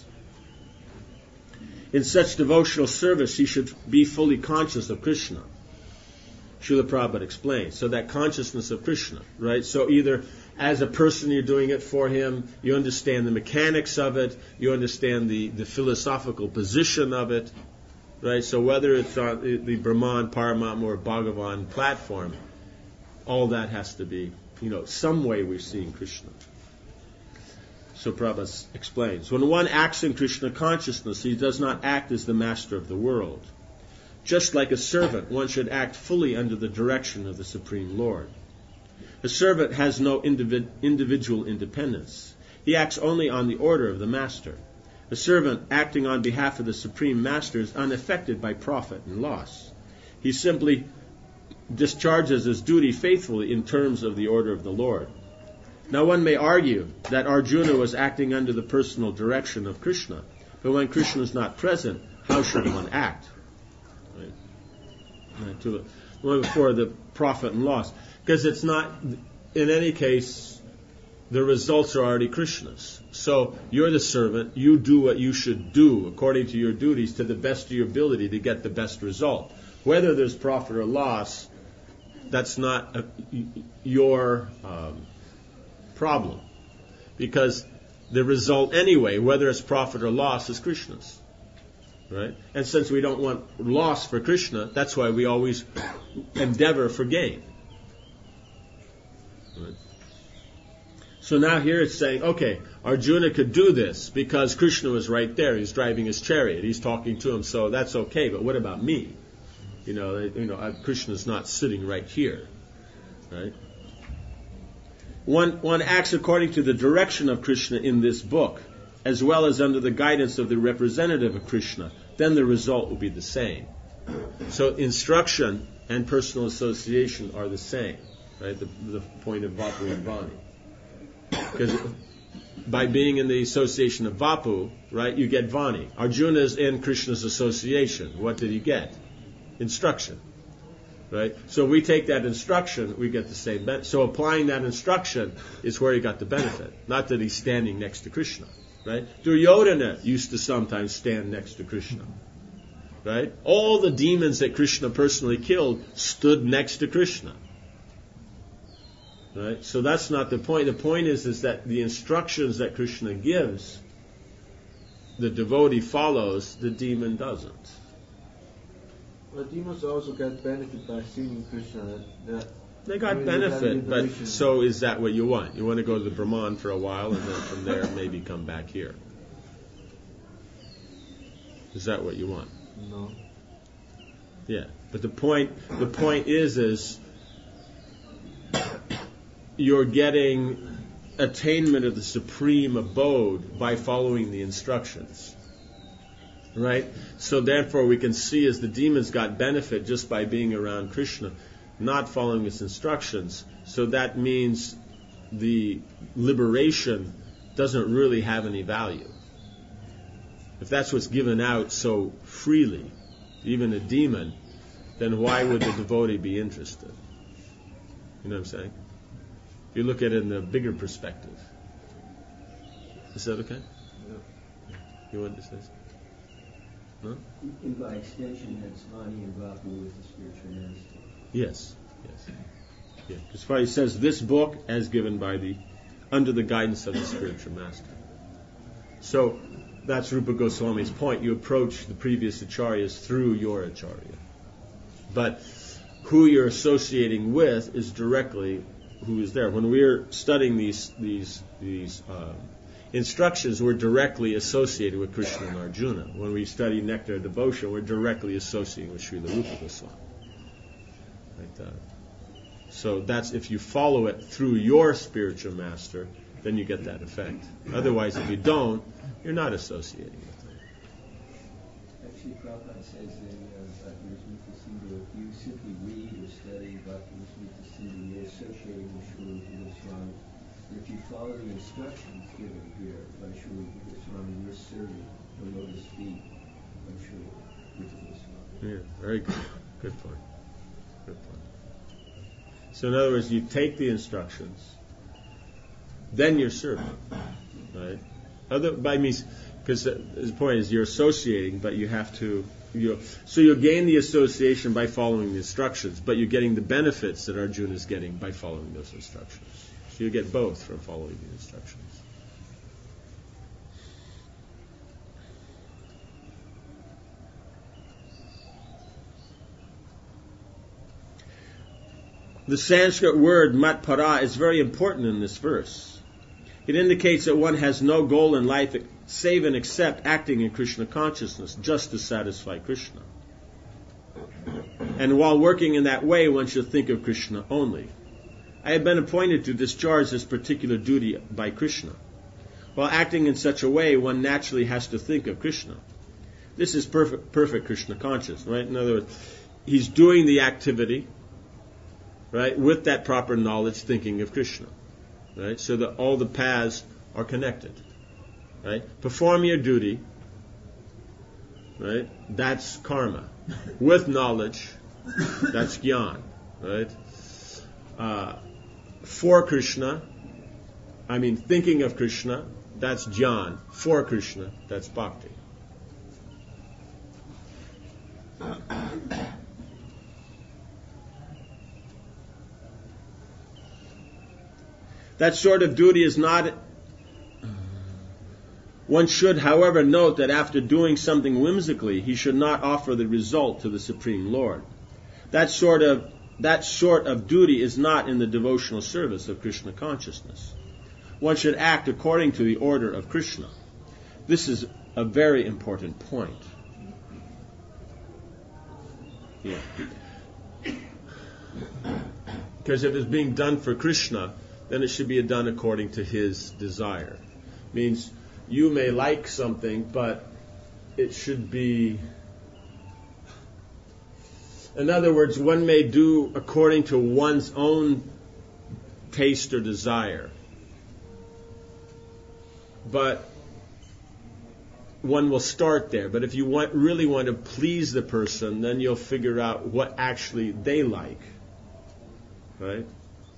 In such devotional service, he should be fully conscious of Krishna. Srila Prabhupada explains. So that consciousness of Krishna, right? So either as a person you're doing it for him, you understand the mechanics of it, you understand the philosophical position of it, right? So whether it's on the Brahman, Paramatma, or Bhagavan platform, all that has to be, some way we're seeing Krishna. So Prabhupada explains, when one acts in Krishna consciousness, he does not act as the master of the world. Just like a servant, one should act fully under the direction of the Supreme Lord. A servant has no individual independence. He acts only on the order of the master. A servant acting on behalf of the Supreme Master is unaffected by profit and loss. He simply discharges his duty faithfully in terms of the order of the Lord. Now one may argue that Arjuna was acting under the personal direction of Krishna, but when Krishna is not present, how should one act? Right. To one before the profit and loss. Because it's not, in any case, the results are already Krishna's. So you're the servant, you do what you should do according to your duties to the best of your ability to get the best result. Whether there's profit or loss, that's not your problem. Because the result anyway, whether it's profit or loss, is Krishna's. Right? And since we don't want loss for Krishna, that's why we always endeavor for gain. Right? So now here it's saying, okay, Arjuna could do this because Krishna was right there. He's driving his chariot. He's talking to him, so that's okay. But what about me? Krishna's not sitting right here. Right? One acts according to the direction of Krishna in this book, as well as under the guidance of the representative of Krishna. Then the result will be the same. So instruction and personal association are the same. Right? The point of Vapu and Vani. Because by being in the association of Vapu, right, you get Vani. Arjuna is in Krishna's association. What did he get? Instruction. Right? So we take that instruction, we get the same benefit. So applying that instruction is where he got the benefit. Not that he's standing next to Krishna. Right? Duryodhana used to sometimes stand next to Krishna. Right? All the demons that Krishna personally killed stood next to Krishna. Right? So that's not the point. The point is that the instructions that Krishna gives, the devotee follows, the demon doesn't. But demons also get benefit by seeing Krishna. They got benefit, but so is that what you want? You want to go to the Brahman for a while and then from there maybe come back here. Is that what you want? No. Yeah, but the point is you're getting attainment of the supreme abode by following the instructions. Right? So therefore we can see as the demons got benefit just by being around Krishna, not following his instructions. So that means the liberation doesn't really have any value. If that's what's given out so freely, even a demon, then why would the devotee be interested? You know what I'm saying? If you look at it in the bigger perspective. Is that okay? Yeah. You want to say something? No? And by extension, that's Vani and Vapu with the spiritual master. Yes. Yeah. As far as he says, this book as given by under the guidance of the spiritual master. So that's Rupa Goswami's point. You approach the previous acharyas through your acharya. But who you're associating with is directly who is there. When we're studying these instructions, we're directly associated with Krishna and Arjuna. When we study Nectar of Devotion, we're directly associated with Srila Rupa Goswami. Right? So that's if you follow it through your spiritual master, then you get that effect. Otherwise, if you don't, you're not associating with them. Actually, Prabhupada says in Bhakti-Rasmrita Sindhu, if you simply read or study Bhakti-Rasmrita Sindhu, you're associating with Srila Rupa Goswami. If you follow the instructions given here by Srila Rupa Goswami, you're serving the lotus feet of Srila Rupa Goswami. Yeah, very good. Good point. So in other words, you take the instructions, then you're serving, right? Because the point is you're associating, but you have to. So you'll gain the association by following the instructions, but you're getting the benefits that Arjuna is getting by following those instructions. So you get both from following the instructions. The Sanskrit word matpara is very important in this verse. It indicates that one has no goal in life save and except acting in Krishna consciousness, just to satisfy Krishna. And while working in that way, one should think of Krishna only. I have been appointed to discharge this particular duty by Krishna. While acting in such a way, one naturally has to think of Krishna. This is perfect Krishna consciousness, right? In other words, he's doing the activity, right, with that proper knowledge, thinking of Krishna, right? So that all the paths are connected, right? Perform your duty, right? That's karma. With knowledge, that's jnana, right? For Krishna, thinking of Krishna, that's jnana. For Krishna, that's bhakti. That sort of duty is not... One should, however, note that after doing something whimsically, he should not offer the result to the Supreme Lord. That sort of duty is not in the devotional service of Krishna consciousness. One should act according to the order of Krishna. This is a very important point. Yeah. Because if it's being done for Krishna, then it should be done according to his desire. Means you may like something, but it should be... In other words, one may do according to one's own taste or desire. But one will start there. But if you really want to please the person, then you'll figure out what actually they like. Right?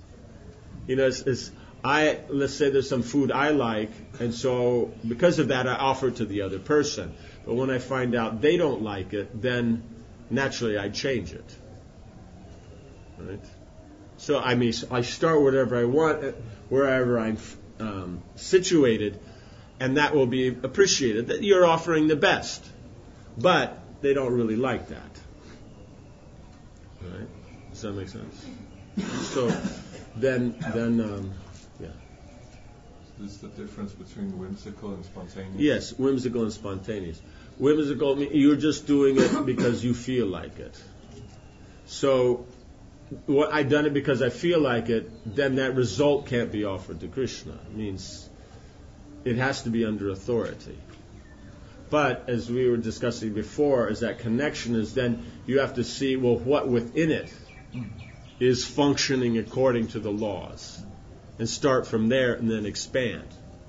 Let's say there's some food I like, and so because of that I offer it to the other person. But when I find out they don't like it, then naturally I change it. Right? So I start whatever I want, wherever I'm situated, and that will be appreciated. That you're offering the best, but they don't really like that. Right? Does that make sense? So then, yeah. This is the difference between whimsical and spontaneous? Yes, whimsical and spontaneous. Whimsical, you're just doing it because you feel like it. So, I done it because I feel like it, then that result can't be offered to Krishna. It means it has to be under authority. But, as we were discussing before, as that connection is, then you have to see, well, what within it is functioning according to the laws. And start from there and then expand.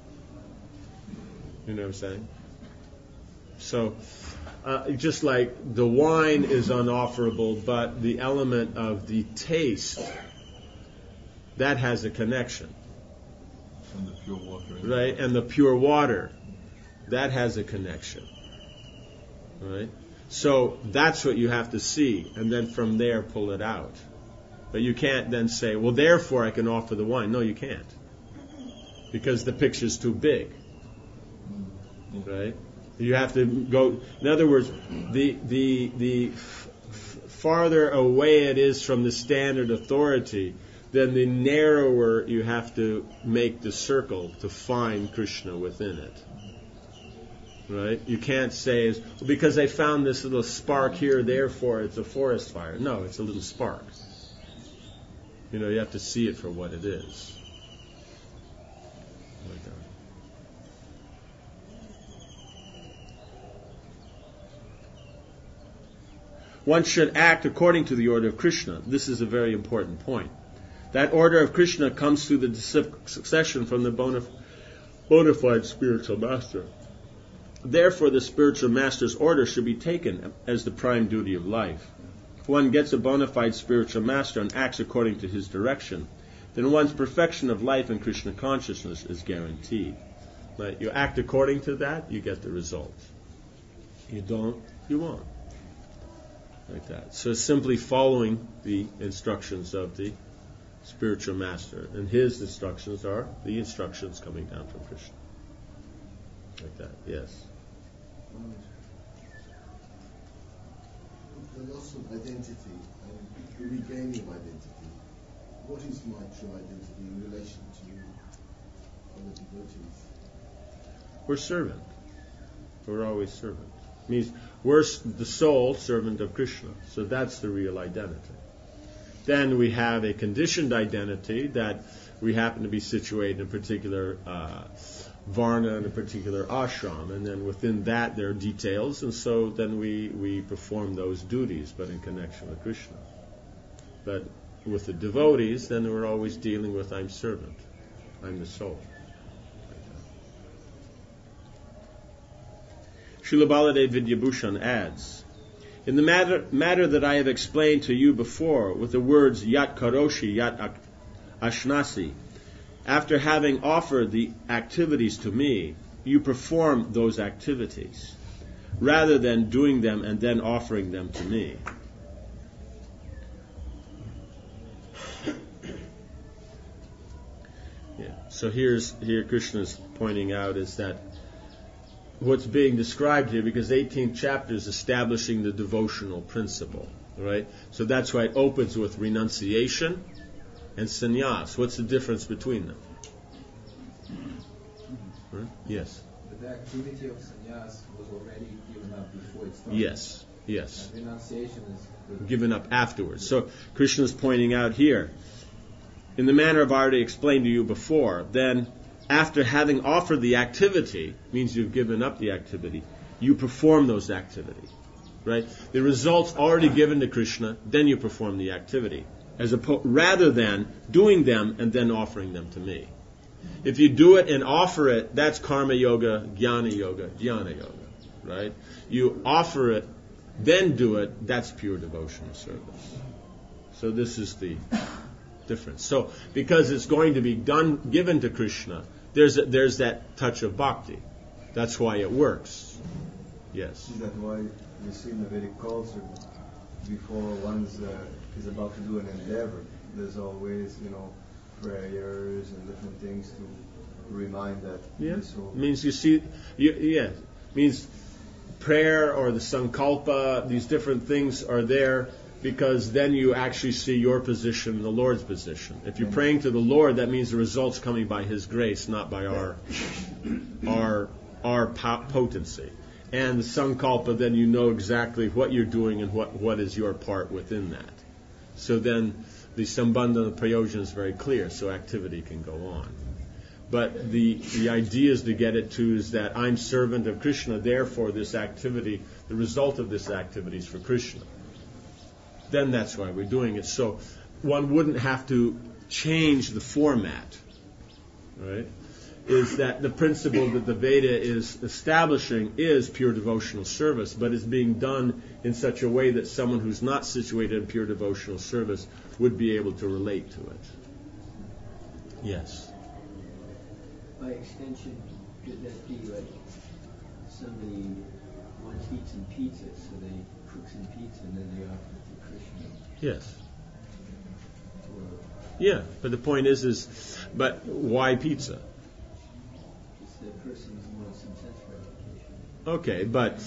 You know what I'm saying? So, just like the wine is unofferable, but the element of the taste, that has a connection. And the pure water. Right? And the pure water, that has a connection. Right? So, that's what you have to see, and then from there pull it out. But you can't then say, well, therefore I can offer the wine. No, you can't. Because the picture's too big. Right? You have to go... In other words, the farther away it is from the standard authority, then the narrower you have to make the circle to find Krishna within it. Right? You can't say, because I found this little spark here, therefore it's a forest fire. No, it's a little spark. You know, you have to see it for what it is. Like that. One should act according to the order of Krishna. This is a very important point. That order of Krishna comes through the succession from the bona fide spiritual master. Therefore, the spiritual master's order should be taken as the prime duty of life. If one gets a bona fide spiritual master and acts according to his direction, then one's perfection of life in Krishna consciousness is guaranteed. Right? You act according to that, you get the result. You don't, you won't. Like that. So simply following the instructions of the spiritual master. And his instructions are the instructions coming down from Krishna. Like that, yes. The loss of identity and the regaining of identity, what is my true identity in relation to other devotees? We're servant. We're always servant. Means we're the soul servant of Krishna. So that's the real identity. Then we have a conditioned identity that we happen to be situated in a particular varna, in a particular ashram, and then within that there are details, and so then we perform those duties, but in connection with Krishna. But with the devotees, then we're always dealing with I'm servant, I'm the soul. Srila Baladev Vidyabhushan adds, in the matter that I have explained to you before with the words Yat Karoshi, Yat Ashnasi, after having offered the activities to me, you perform those activities, rather than doing them and then offering them to me. So here Krishna's pointing out is that what's being described here, because 18th chapter is establishing the devotional principle, right? So that's why it opens with renunciation and sannyas. What's the difference between them? Right? Yes. But the activity of sannyas was already given up before it started. Yes. And renunciation is given up afterwards. So Krishna is pointing out here, in the manner I've already explained to you before, then after having offered the activity, means you've given up the activity, you perform those activities, right? The results already given to Krishna, then you perform the activity, rather than doing them and then offering them to me. If you do it and offer it, that's karma yoga, jnana yoga, dhyana yoga, right? You offer it, then do it, that's pure devotional service. So this is the difference. So because it's going to be given to Krishna, there's that touch of bhakti. That's why it works. Yes. Is that why we see in the Vedic culture, before one is about to do an endeavor, there's always, prayers and different things to remind that. Yes. Means you see, means prayer or the sankalpa, these different things are there because then you actually see your position, the Lord's position. If you're praying to the Lord, that means the result's coming by His grace, not by our potency. And the sankalpa, then you know exactly what you're doing and what is your part within that. So then the sambandha, the prayojan is very clear, so activity can go on. But the idea is to get it to is that I'm servant of Krishna, therefore this activity, the result of this activity is for Krishna. Then that's why we're doing it. So one wouldn't have to change the format, right? Is that the principle that the Veda is establishing is pure devotional service, but is being done in such a way that someone who's not situated in pure devotional service would be able to relate to it. Yes. By extension, could that be like somebody wants to eat some pizza, so they cook some pizza and then they offer it to Krishna? Yes. Yeah, but the point is, but why pizza? The person wants some sense gratification. Okay, but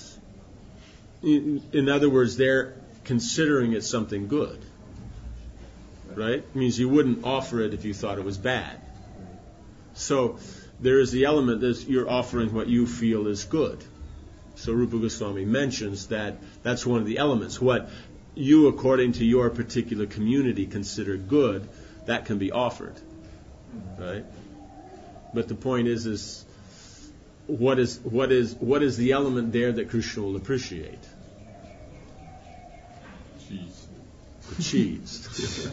in other words, they're considering it something good, right? It means you wouldn't offer it if you thought it was bad. So there is the element that you're offering what you feel is good. So Rupa Goswami mentions that that's one of the elements. What you, according to your particular community, consider good, that can be offered, right? But the point is what is the element there that Krishna will appreciate? Cheese. The cheese.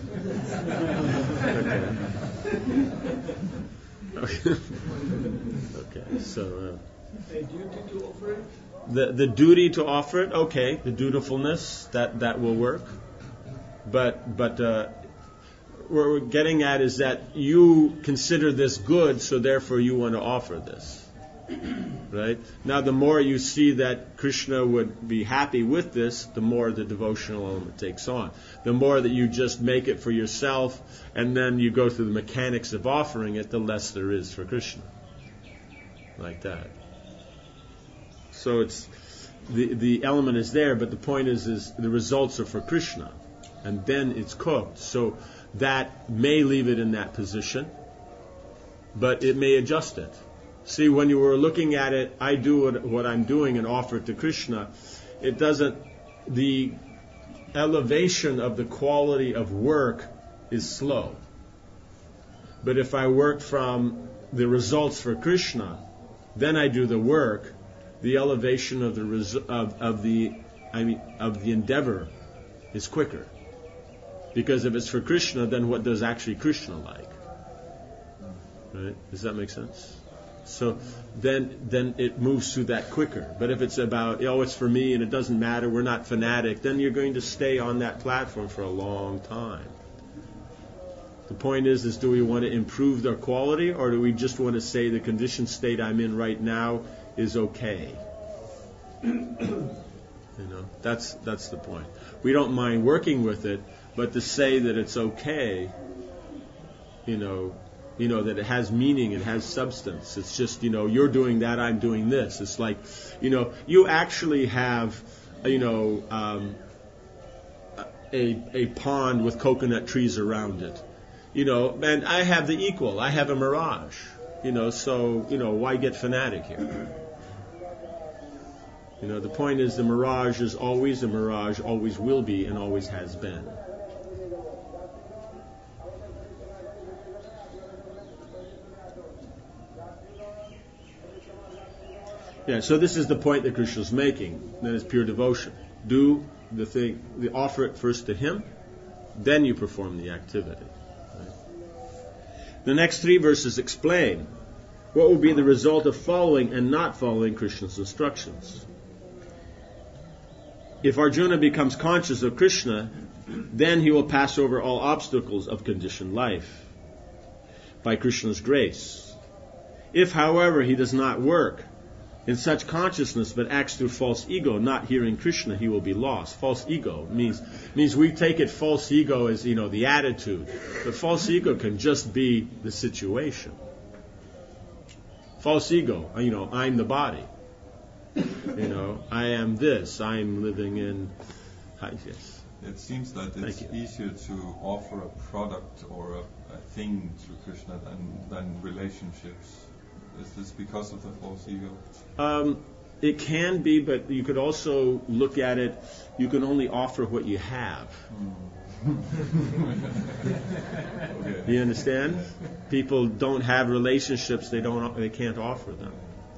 Okay. So. A duty to offer it. The duty to offer it. Okay. The dutifulness that will work. But what we're getting at is that you consider this good, so therefore you want to offer this. Right? Now the more you see that Krishna would be happy with this, the more the devotional element takes on. The more that you just make it for yourself and then you go through the mechanics of offering it, the less there is for Krishna. Like that. So it's the element is there, but the point is the results are for Krishna. and then it's cooked. So that may leave it in that position, but it may adjust it. See, when you were looking at it, I do what I'm doing and offer it to Krishna, it doesn't, the elevation of the quality of work is slow. But if I work from the results for Krishna, then I do the work, the elevation of the endeavor is quicker. Because if it's for Krishna, then what does actually Krishna like? Right? Does that make sense? So then it moves through that quicker. But if it's about, it's for me and it doesn't matter, we're not fanatic, then you're going to stay on that platform for a long time. The point is do we want to improve their quality, or do we just want to say the conditioned state I'm in right now is okay? That's the point. We don't mind working with it, but to say that it's okay, that it has meaning, it has substance. It's just, you're doing that, I'm doing this. It's like, you actually have, a pond with coconut trees around it. And I have the equal. I have a mirage. So, why get fanatic here? The point is the mirage is always a mirage, always will be, and always has been. Yeah, so this is the point that Krishna is making. That is pure devotion. Do the thing, offer it first to him, then you perform the activity. Right? The next 3 verses explain what will be the result of following and not following Krishna's instructions. If Arjuna becomes conscious of Krishna, then he will pass over all obstacles of conditioned life by Krishna's grace. If, however, he does not work in such consciousness but acts through false ego, not hearing Krishna, he will be lost. False ego means we take it false ego as, the attitude. But false ego can just be the situation. False ego, I'm the body. I am this. I'm living in... Yes. It seems that it's easier to offer a product or a thing to Krishna than relationships. Is this because of the false ego? It can be, but you could also look at it, you can only offer what you have. Okay. You understand? People don't have relationships, they can't offer them.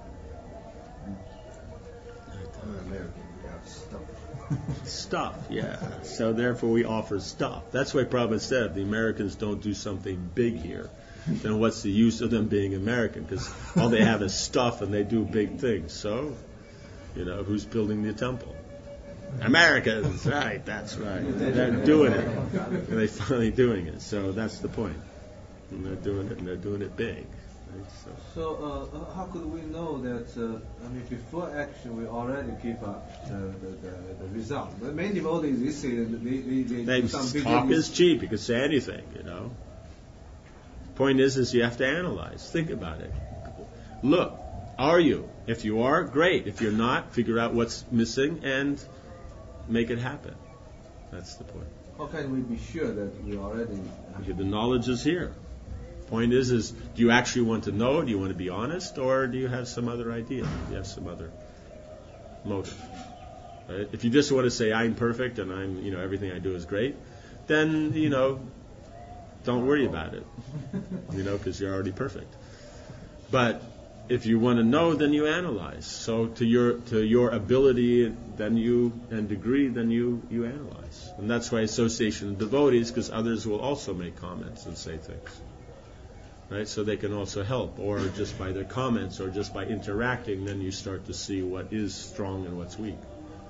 Stuff, yeah. So therefore we offer stuff. That's why Prabhupada said if the Americans don't do something big here, then what's the use of them being American? Because all they have is stuff and they do big things. So, who's building the temple? Americans, right, that's right. They're doing it. And they're finally doing it. So that's the point. And they're doing it, and they're doing it big. Right? So how could we know that, before action we already give up the result? But many devotees, they say they do some big talk things. is cheap. You can say anything, Point is you have to analyze. Think about it. Look, are you? If you are, great. If you're not, figure out what's missing and make it happen. That's the point. How can we be sure that we already... The knowledge is here. Point is do you actually want to know? Do you want to be honest? Or do you have some other idea? Do you have some other motive? Right? If you just want to say, I'm perfect and I'm, everything I do is great, then, don't worry about it, because you're already perfect. But if you want to know, then you analyze. So to your ability and degree, then you analyze. And that's why association of devotees, because others will also make comments and say things. Right? So they can also help, or just by their comments, or just by interacting, then you start to see what is strong and what's weak.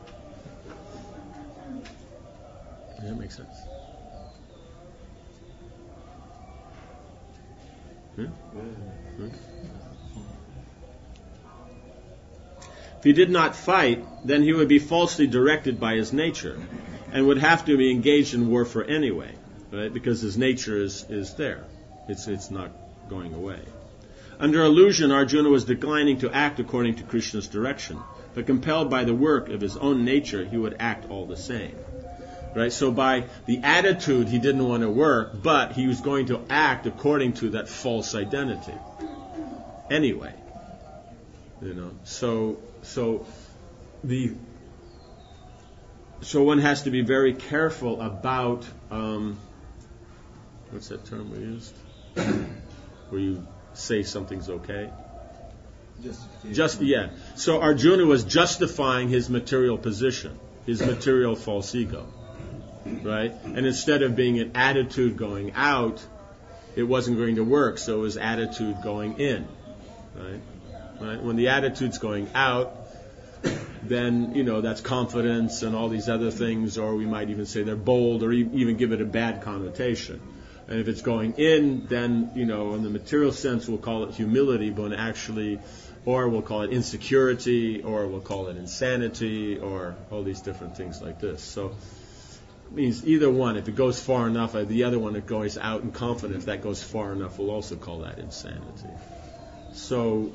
Does that make sense? If he did not fight, then he would be falsely directed by his nature and would have to be engaged in warfare anyway, right? Because his nature is there. It's not going away. Under illusion, Arjuna was declining to act according to Krishna's direction, but compelled by the work of his own nature, he would act all the same. Right? So by the attitude, he didn't want to work, but he was going to act according to that false identity. Anyway. So one has to be very careful about what's that term we used? Where you say something's okay? So Arjuna was justifying his material position, his material false ego, right? And instead of being an attitude going out, it wasn't going to work, so it was attitude going in, right? When the attitude's going out, then, that's confidence and all these other things, or we might even say they're bold, or even give it a bad connotation. And if it's going in, then, in the material sense, we'll call it humility, but or we'll call it insecurity, or we'll call it insanity, or all these different things like this. So it means either one. If it goes far enough, the other one that goes out in confidence, that goes far enough, we'll also call that insanity. So,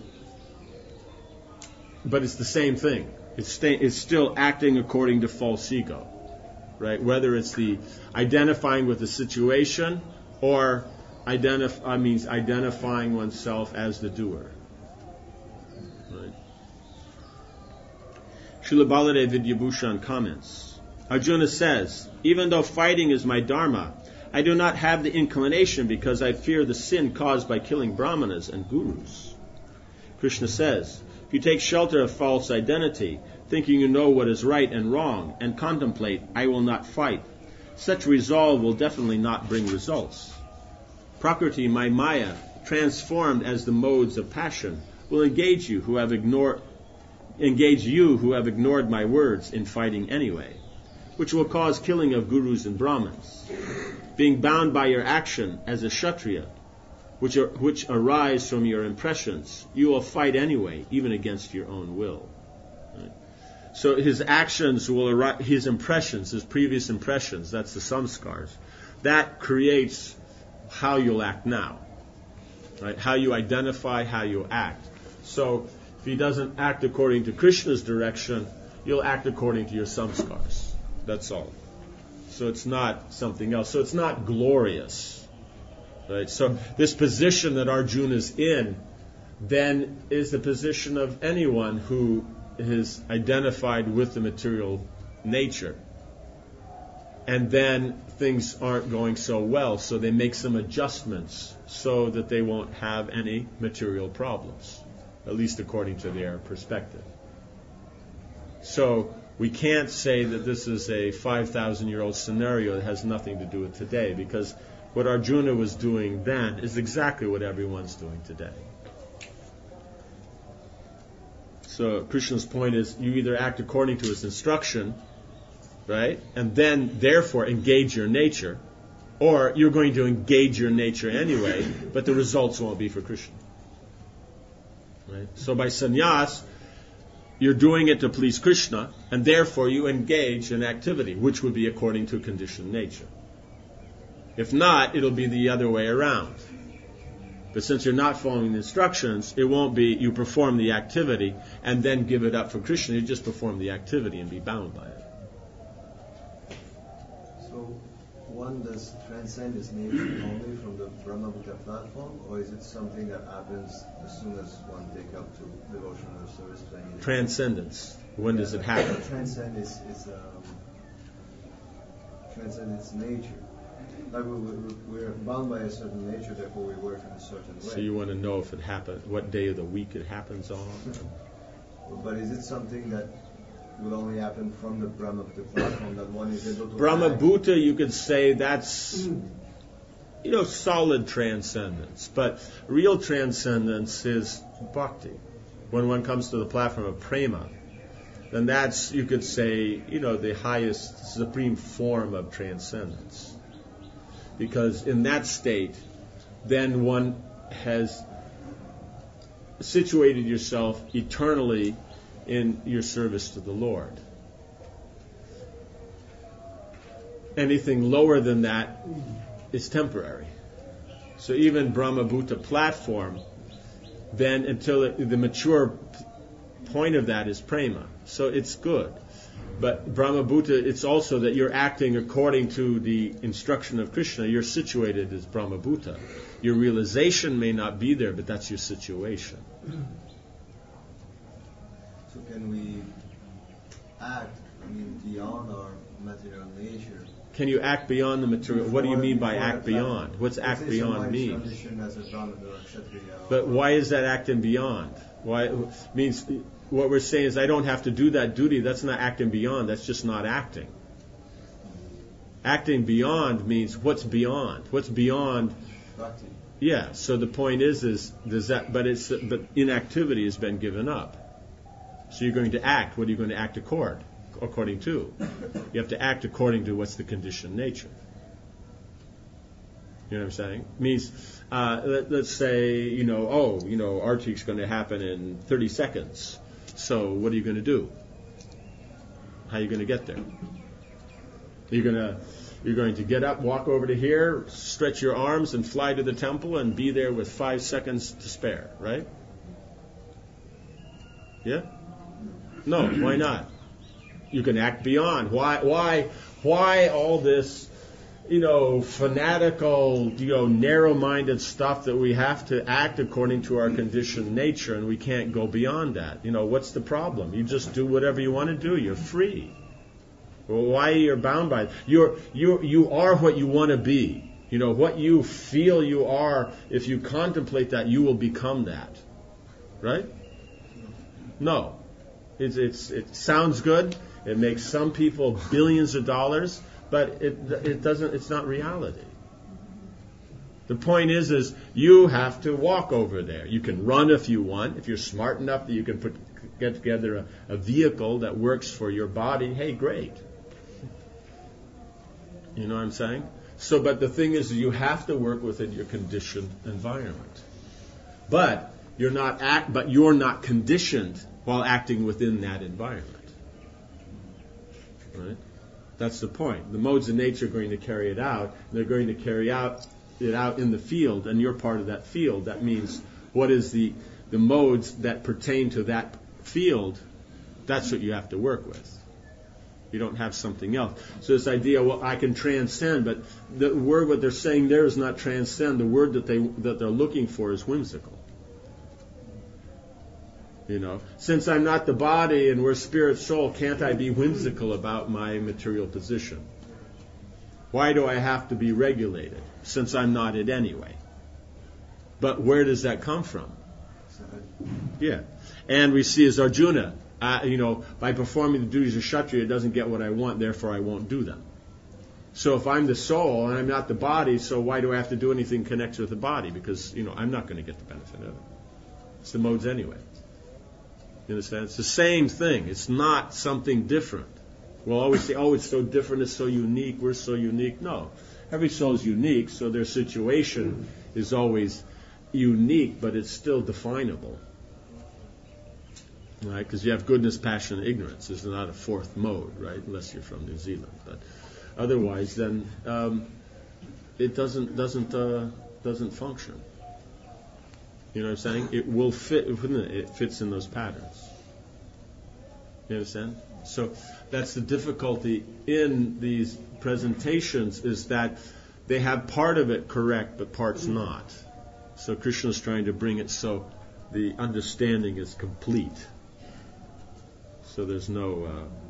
but it's the same thing. It's still acting according to false ego, right? Whether it's the identifying with the situation or identifying oneself as the doer. Right? Srila Baladev Vidyabhushan comments, Arjuna says, even though fighting is my dharma, I do not have the inclination because I fear the sin caused by killing brahmanas and gurus. Krishna says, if you take shelter of false identity, thinking you know what is right and wrong, and contemplate, I will not fight, such resolve will definitely not bring results. Prakriti, my Maya, transformed as the modes of passion, will engage you who have ignored my words in fighting anyway, which will cause killing of gurus and brahmins. Being bound by your action as a Kshatriya, which arise from your impressions, you will fight anyway, even against your own will. Right? So his actions will arise, his impressions, his previous impressions, that's the samskars, that creates how you'll act now. Right? How you identify, how you act. So if he doesn't act according to Krishna's direction, you'll act according to your samskars. That's all. So it's not something else. So it's not glorious. Right? So this position that Arjuna is in then is the position of anyone who is identified with the material nature. And then things aren't going so well, so they make some adjustments so that they won't have any material problems, at least according to their perspective. So we can't say that this is a 5,000-year-old scenario that has nothing to do with today, because what Arjuna was doing then is exactly what everyone's doing today. So Krishna's point is, you either act according to his instruction, right, and then therefore engage your nature, or you're going to engage your nature anyway, but the results won't be for Krishna. Right? So by sannyas, you're doing it to please Krishna, and therefore you engage in activity, which would be according to conditioned nature. If not, it'll be the other way around. But since you're not following the instructions, it won't be you perform the activity and then give it up for Krishna. You just perform the activity and be bound by it. So one does transcend its nature only from the Brahma-Buddha platform, or is it something that happens as soon as one take up to devotion or service to any? Transcendence. When does it happen? Transcend its nature. Like we're bound by a certain nature, therefore we work in a certain way. So you want to know if it happens, what day of the week it happens on? But is it something that will only happen from the Brahma-Buddha platform, that one is able to... Brahma-Buddha, you could say that's, solid transcendence. But real transcendence is bhakti. When one comes to the platform of prema, then that's, you could say, the highest, supreme form of transcendence. Because in that state, then one has situated yourself eternally in your service to the Lord. Anything lower than that is temporary. So even Brahma-Bhuta platform, then until the mature point of that is prema. So it's good. But Brahmabhuta, it's also that you're acting according to the instruction of Krishna. You're situated as Brahmabhuta. Your realization may not be there, but that's your situation. So can we act, beyond our material nature? Can you act beyond the material? What do you mean by act beyond? What's act beyond mean? But why is that acting beyond? Why means what we're saying is I don't have to do that duty. That's not acting beyond. That's just not acting. Acting beyond means what's beyond. What's beyond? Bhakti. Yeah. So the point is does that? But inactivity has been given up. So you're going to act. What are you going to act according to? You have to act according to what's the conditioned nature. You know what I'm saying? Means, let's say, Artik's going to happen in 30 seconds. So what are you going to do? How are you going to get there? You're going to get up, walk over to here, stretch your arms, and fly to the temple, and be there with 5 seconds to spare, right? Yeah? No, why not? You can act beyond. Why all this, fanatical, narrow-minded stuff that we have to act according to our conditioned nature, and we can't go beyond that? What's the problem? You just do whatever you want to do. You're free. Well, why are you bound by it? You are what you want to be. What you feel you are. If you contemplate that, you will become that. Right? No. It sounds good. It makes some people billions of dollars, but it doesn't. It's not reality. The point is you have to walk over there. You can run if you want. If you're smart enough that you can get together a vehicle that works for your body, hey, great. You know what I'm saying? So, but the thing is, you have to work within your conditioned environment. But you're not conditioned while acting within that environment. Right? That's the point. The modes of nature are going to carry it out. They're going to carry it out in the field, and you're part of that field. That means what is the modes that pertain to that field? That's what you have to work with. You don't have something else. So this idea, I can transcend, but the word what they're saying there is not transcend. The word that they're looking for is whimsical. Since I'm not the body and we're spirit soul, can't I be whimsical about my material position? Why do I have to be regulated since I'm not it anyway? But where does that come from? Yeah. And we see as Arjuna, by performing the duties of Kshatriya, it doesn't get what I want, therefore I won't do them. So if I'm the soul and I'm not the body, so why do I have to do anything connected with the body? Because, I'm not going to get the benefit of it. It's the modes anyway. You understand? It's the same thing. It's not something different. We'll always say, it's so different, it's so unique, we're so unique. No. Every soul is unique, so their situation is always unique, but it's still definable. Right? Because you have goodness, passion, and ignorance. There's not a fourth mode, right? Unless you're from New Zealand. But otherwise, then it doesn't function. You know what I'm saying? It will fit. It fits in those patterns. You understand? So that's the difficulty in these presentations, is that they have part of it correct, but parts not. So Krishna's trying to bring it so the understanding is complete. So there's no,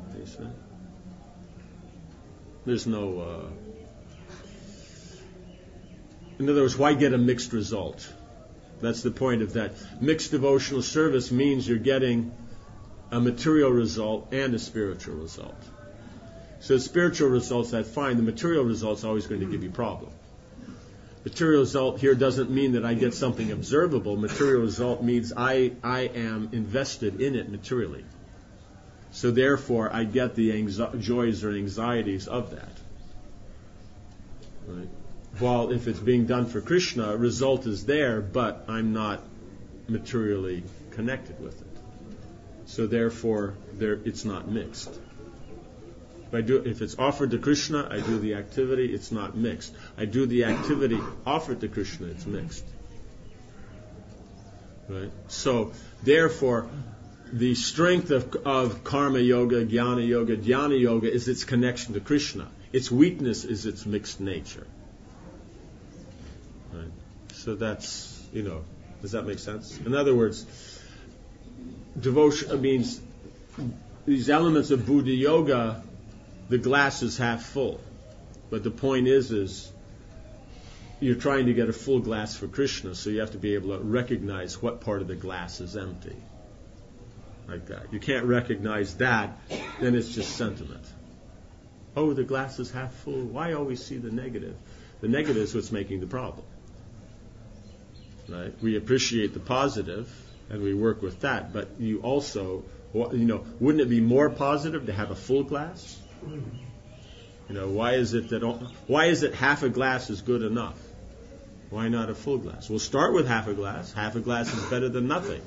in other words, why get a mixed result? That's the point of that. Mixed devotional service means you're getting a material result and a spiritual result. So spiritual results, that's fine. The material result's always going to give you problem. Material result here doesn't mean that I get something observable. Material result means I am invested in it materially. So therefore, I get the joys or anxieties of that. Right? While if it's being done for Krishna, a result is there, but I'm not materially connected with it. So therefore, it's not mixed. If it's offered to Krishna, I do the activity, it's not mixed. I do the activity offered to Krishna, it's mixed. Right? So therefore, the strength of karma yoga, jnana yoga. Dhyana yoga is its connection to Krishna. Its weakness is its mixed nature. Right? So that's, does that make sense? In other words, devotion means these elements of Buddha yoga, the glass is half full. But the point is you're trying to get a full glass for Krishna, so you have to be able to recognize what part of the glass is empty. Like that. You can't recognize that, then it's just sentiment. Oh, the glass is half full. Why always see the negative? The negative is what's making the problem. Right? We appreciate the positive, and we work with that, but you also, wouldn't it be more positive to have a full glass? Why is it half a glass is good enough? Why not a full glass? We'll start with half a glass. Half a glass is better than nothing.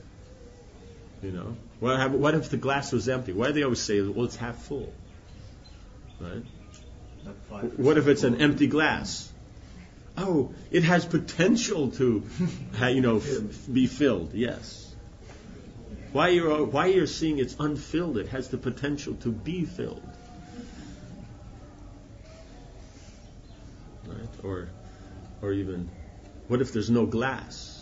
What if the glass was empty? Why do they always say, well, it's half full? Right? What if it's an empty glass? Oh, it has potential to, be filled. Yes. Why you're seeing it's unfilled? It has the potential to be filled. Right? Or even, what if there's no glass?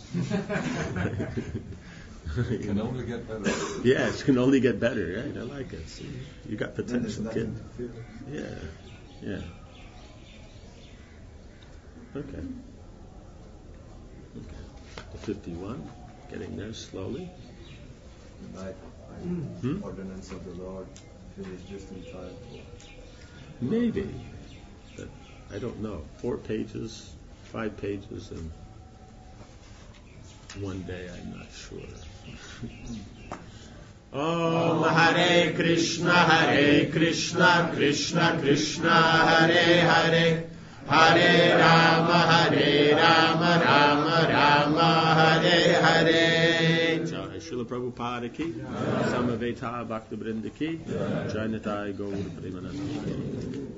It can only get better. Yeah, it can only get better. Right? I like it. See, you got potential, kid. Yeah. Okay. The 51, getting there slowly. Ordinance of the Lord finished just in time. Maybe, but I don't know. 4 pages, 5 pages, and one day, I'm not sure. Om Hare Krishna, Krishna Krishna, Hare Hare, Hare Rama, Rama Rama, Hare Hare. Jai Srila Prabhupada ki, Samaveta Bhakta Vrinda ki, Jai Nitai Gaur Premanand ki.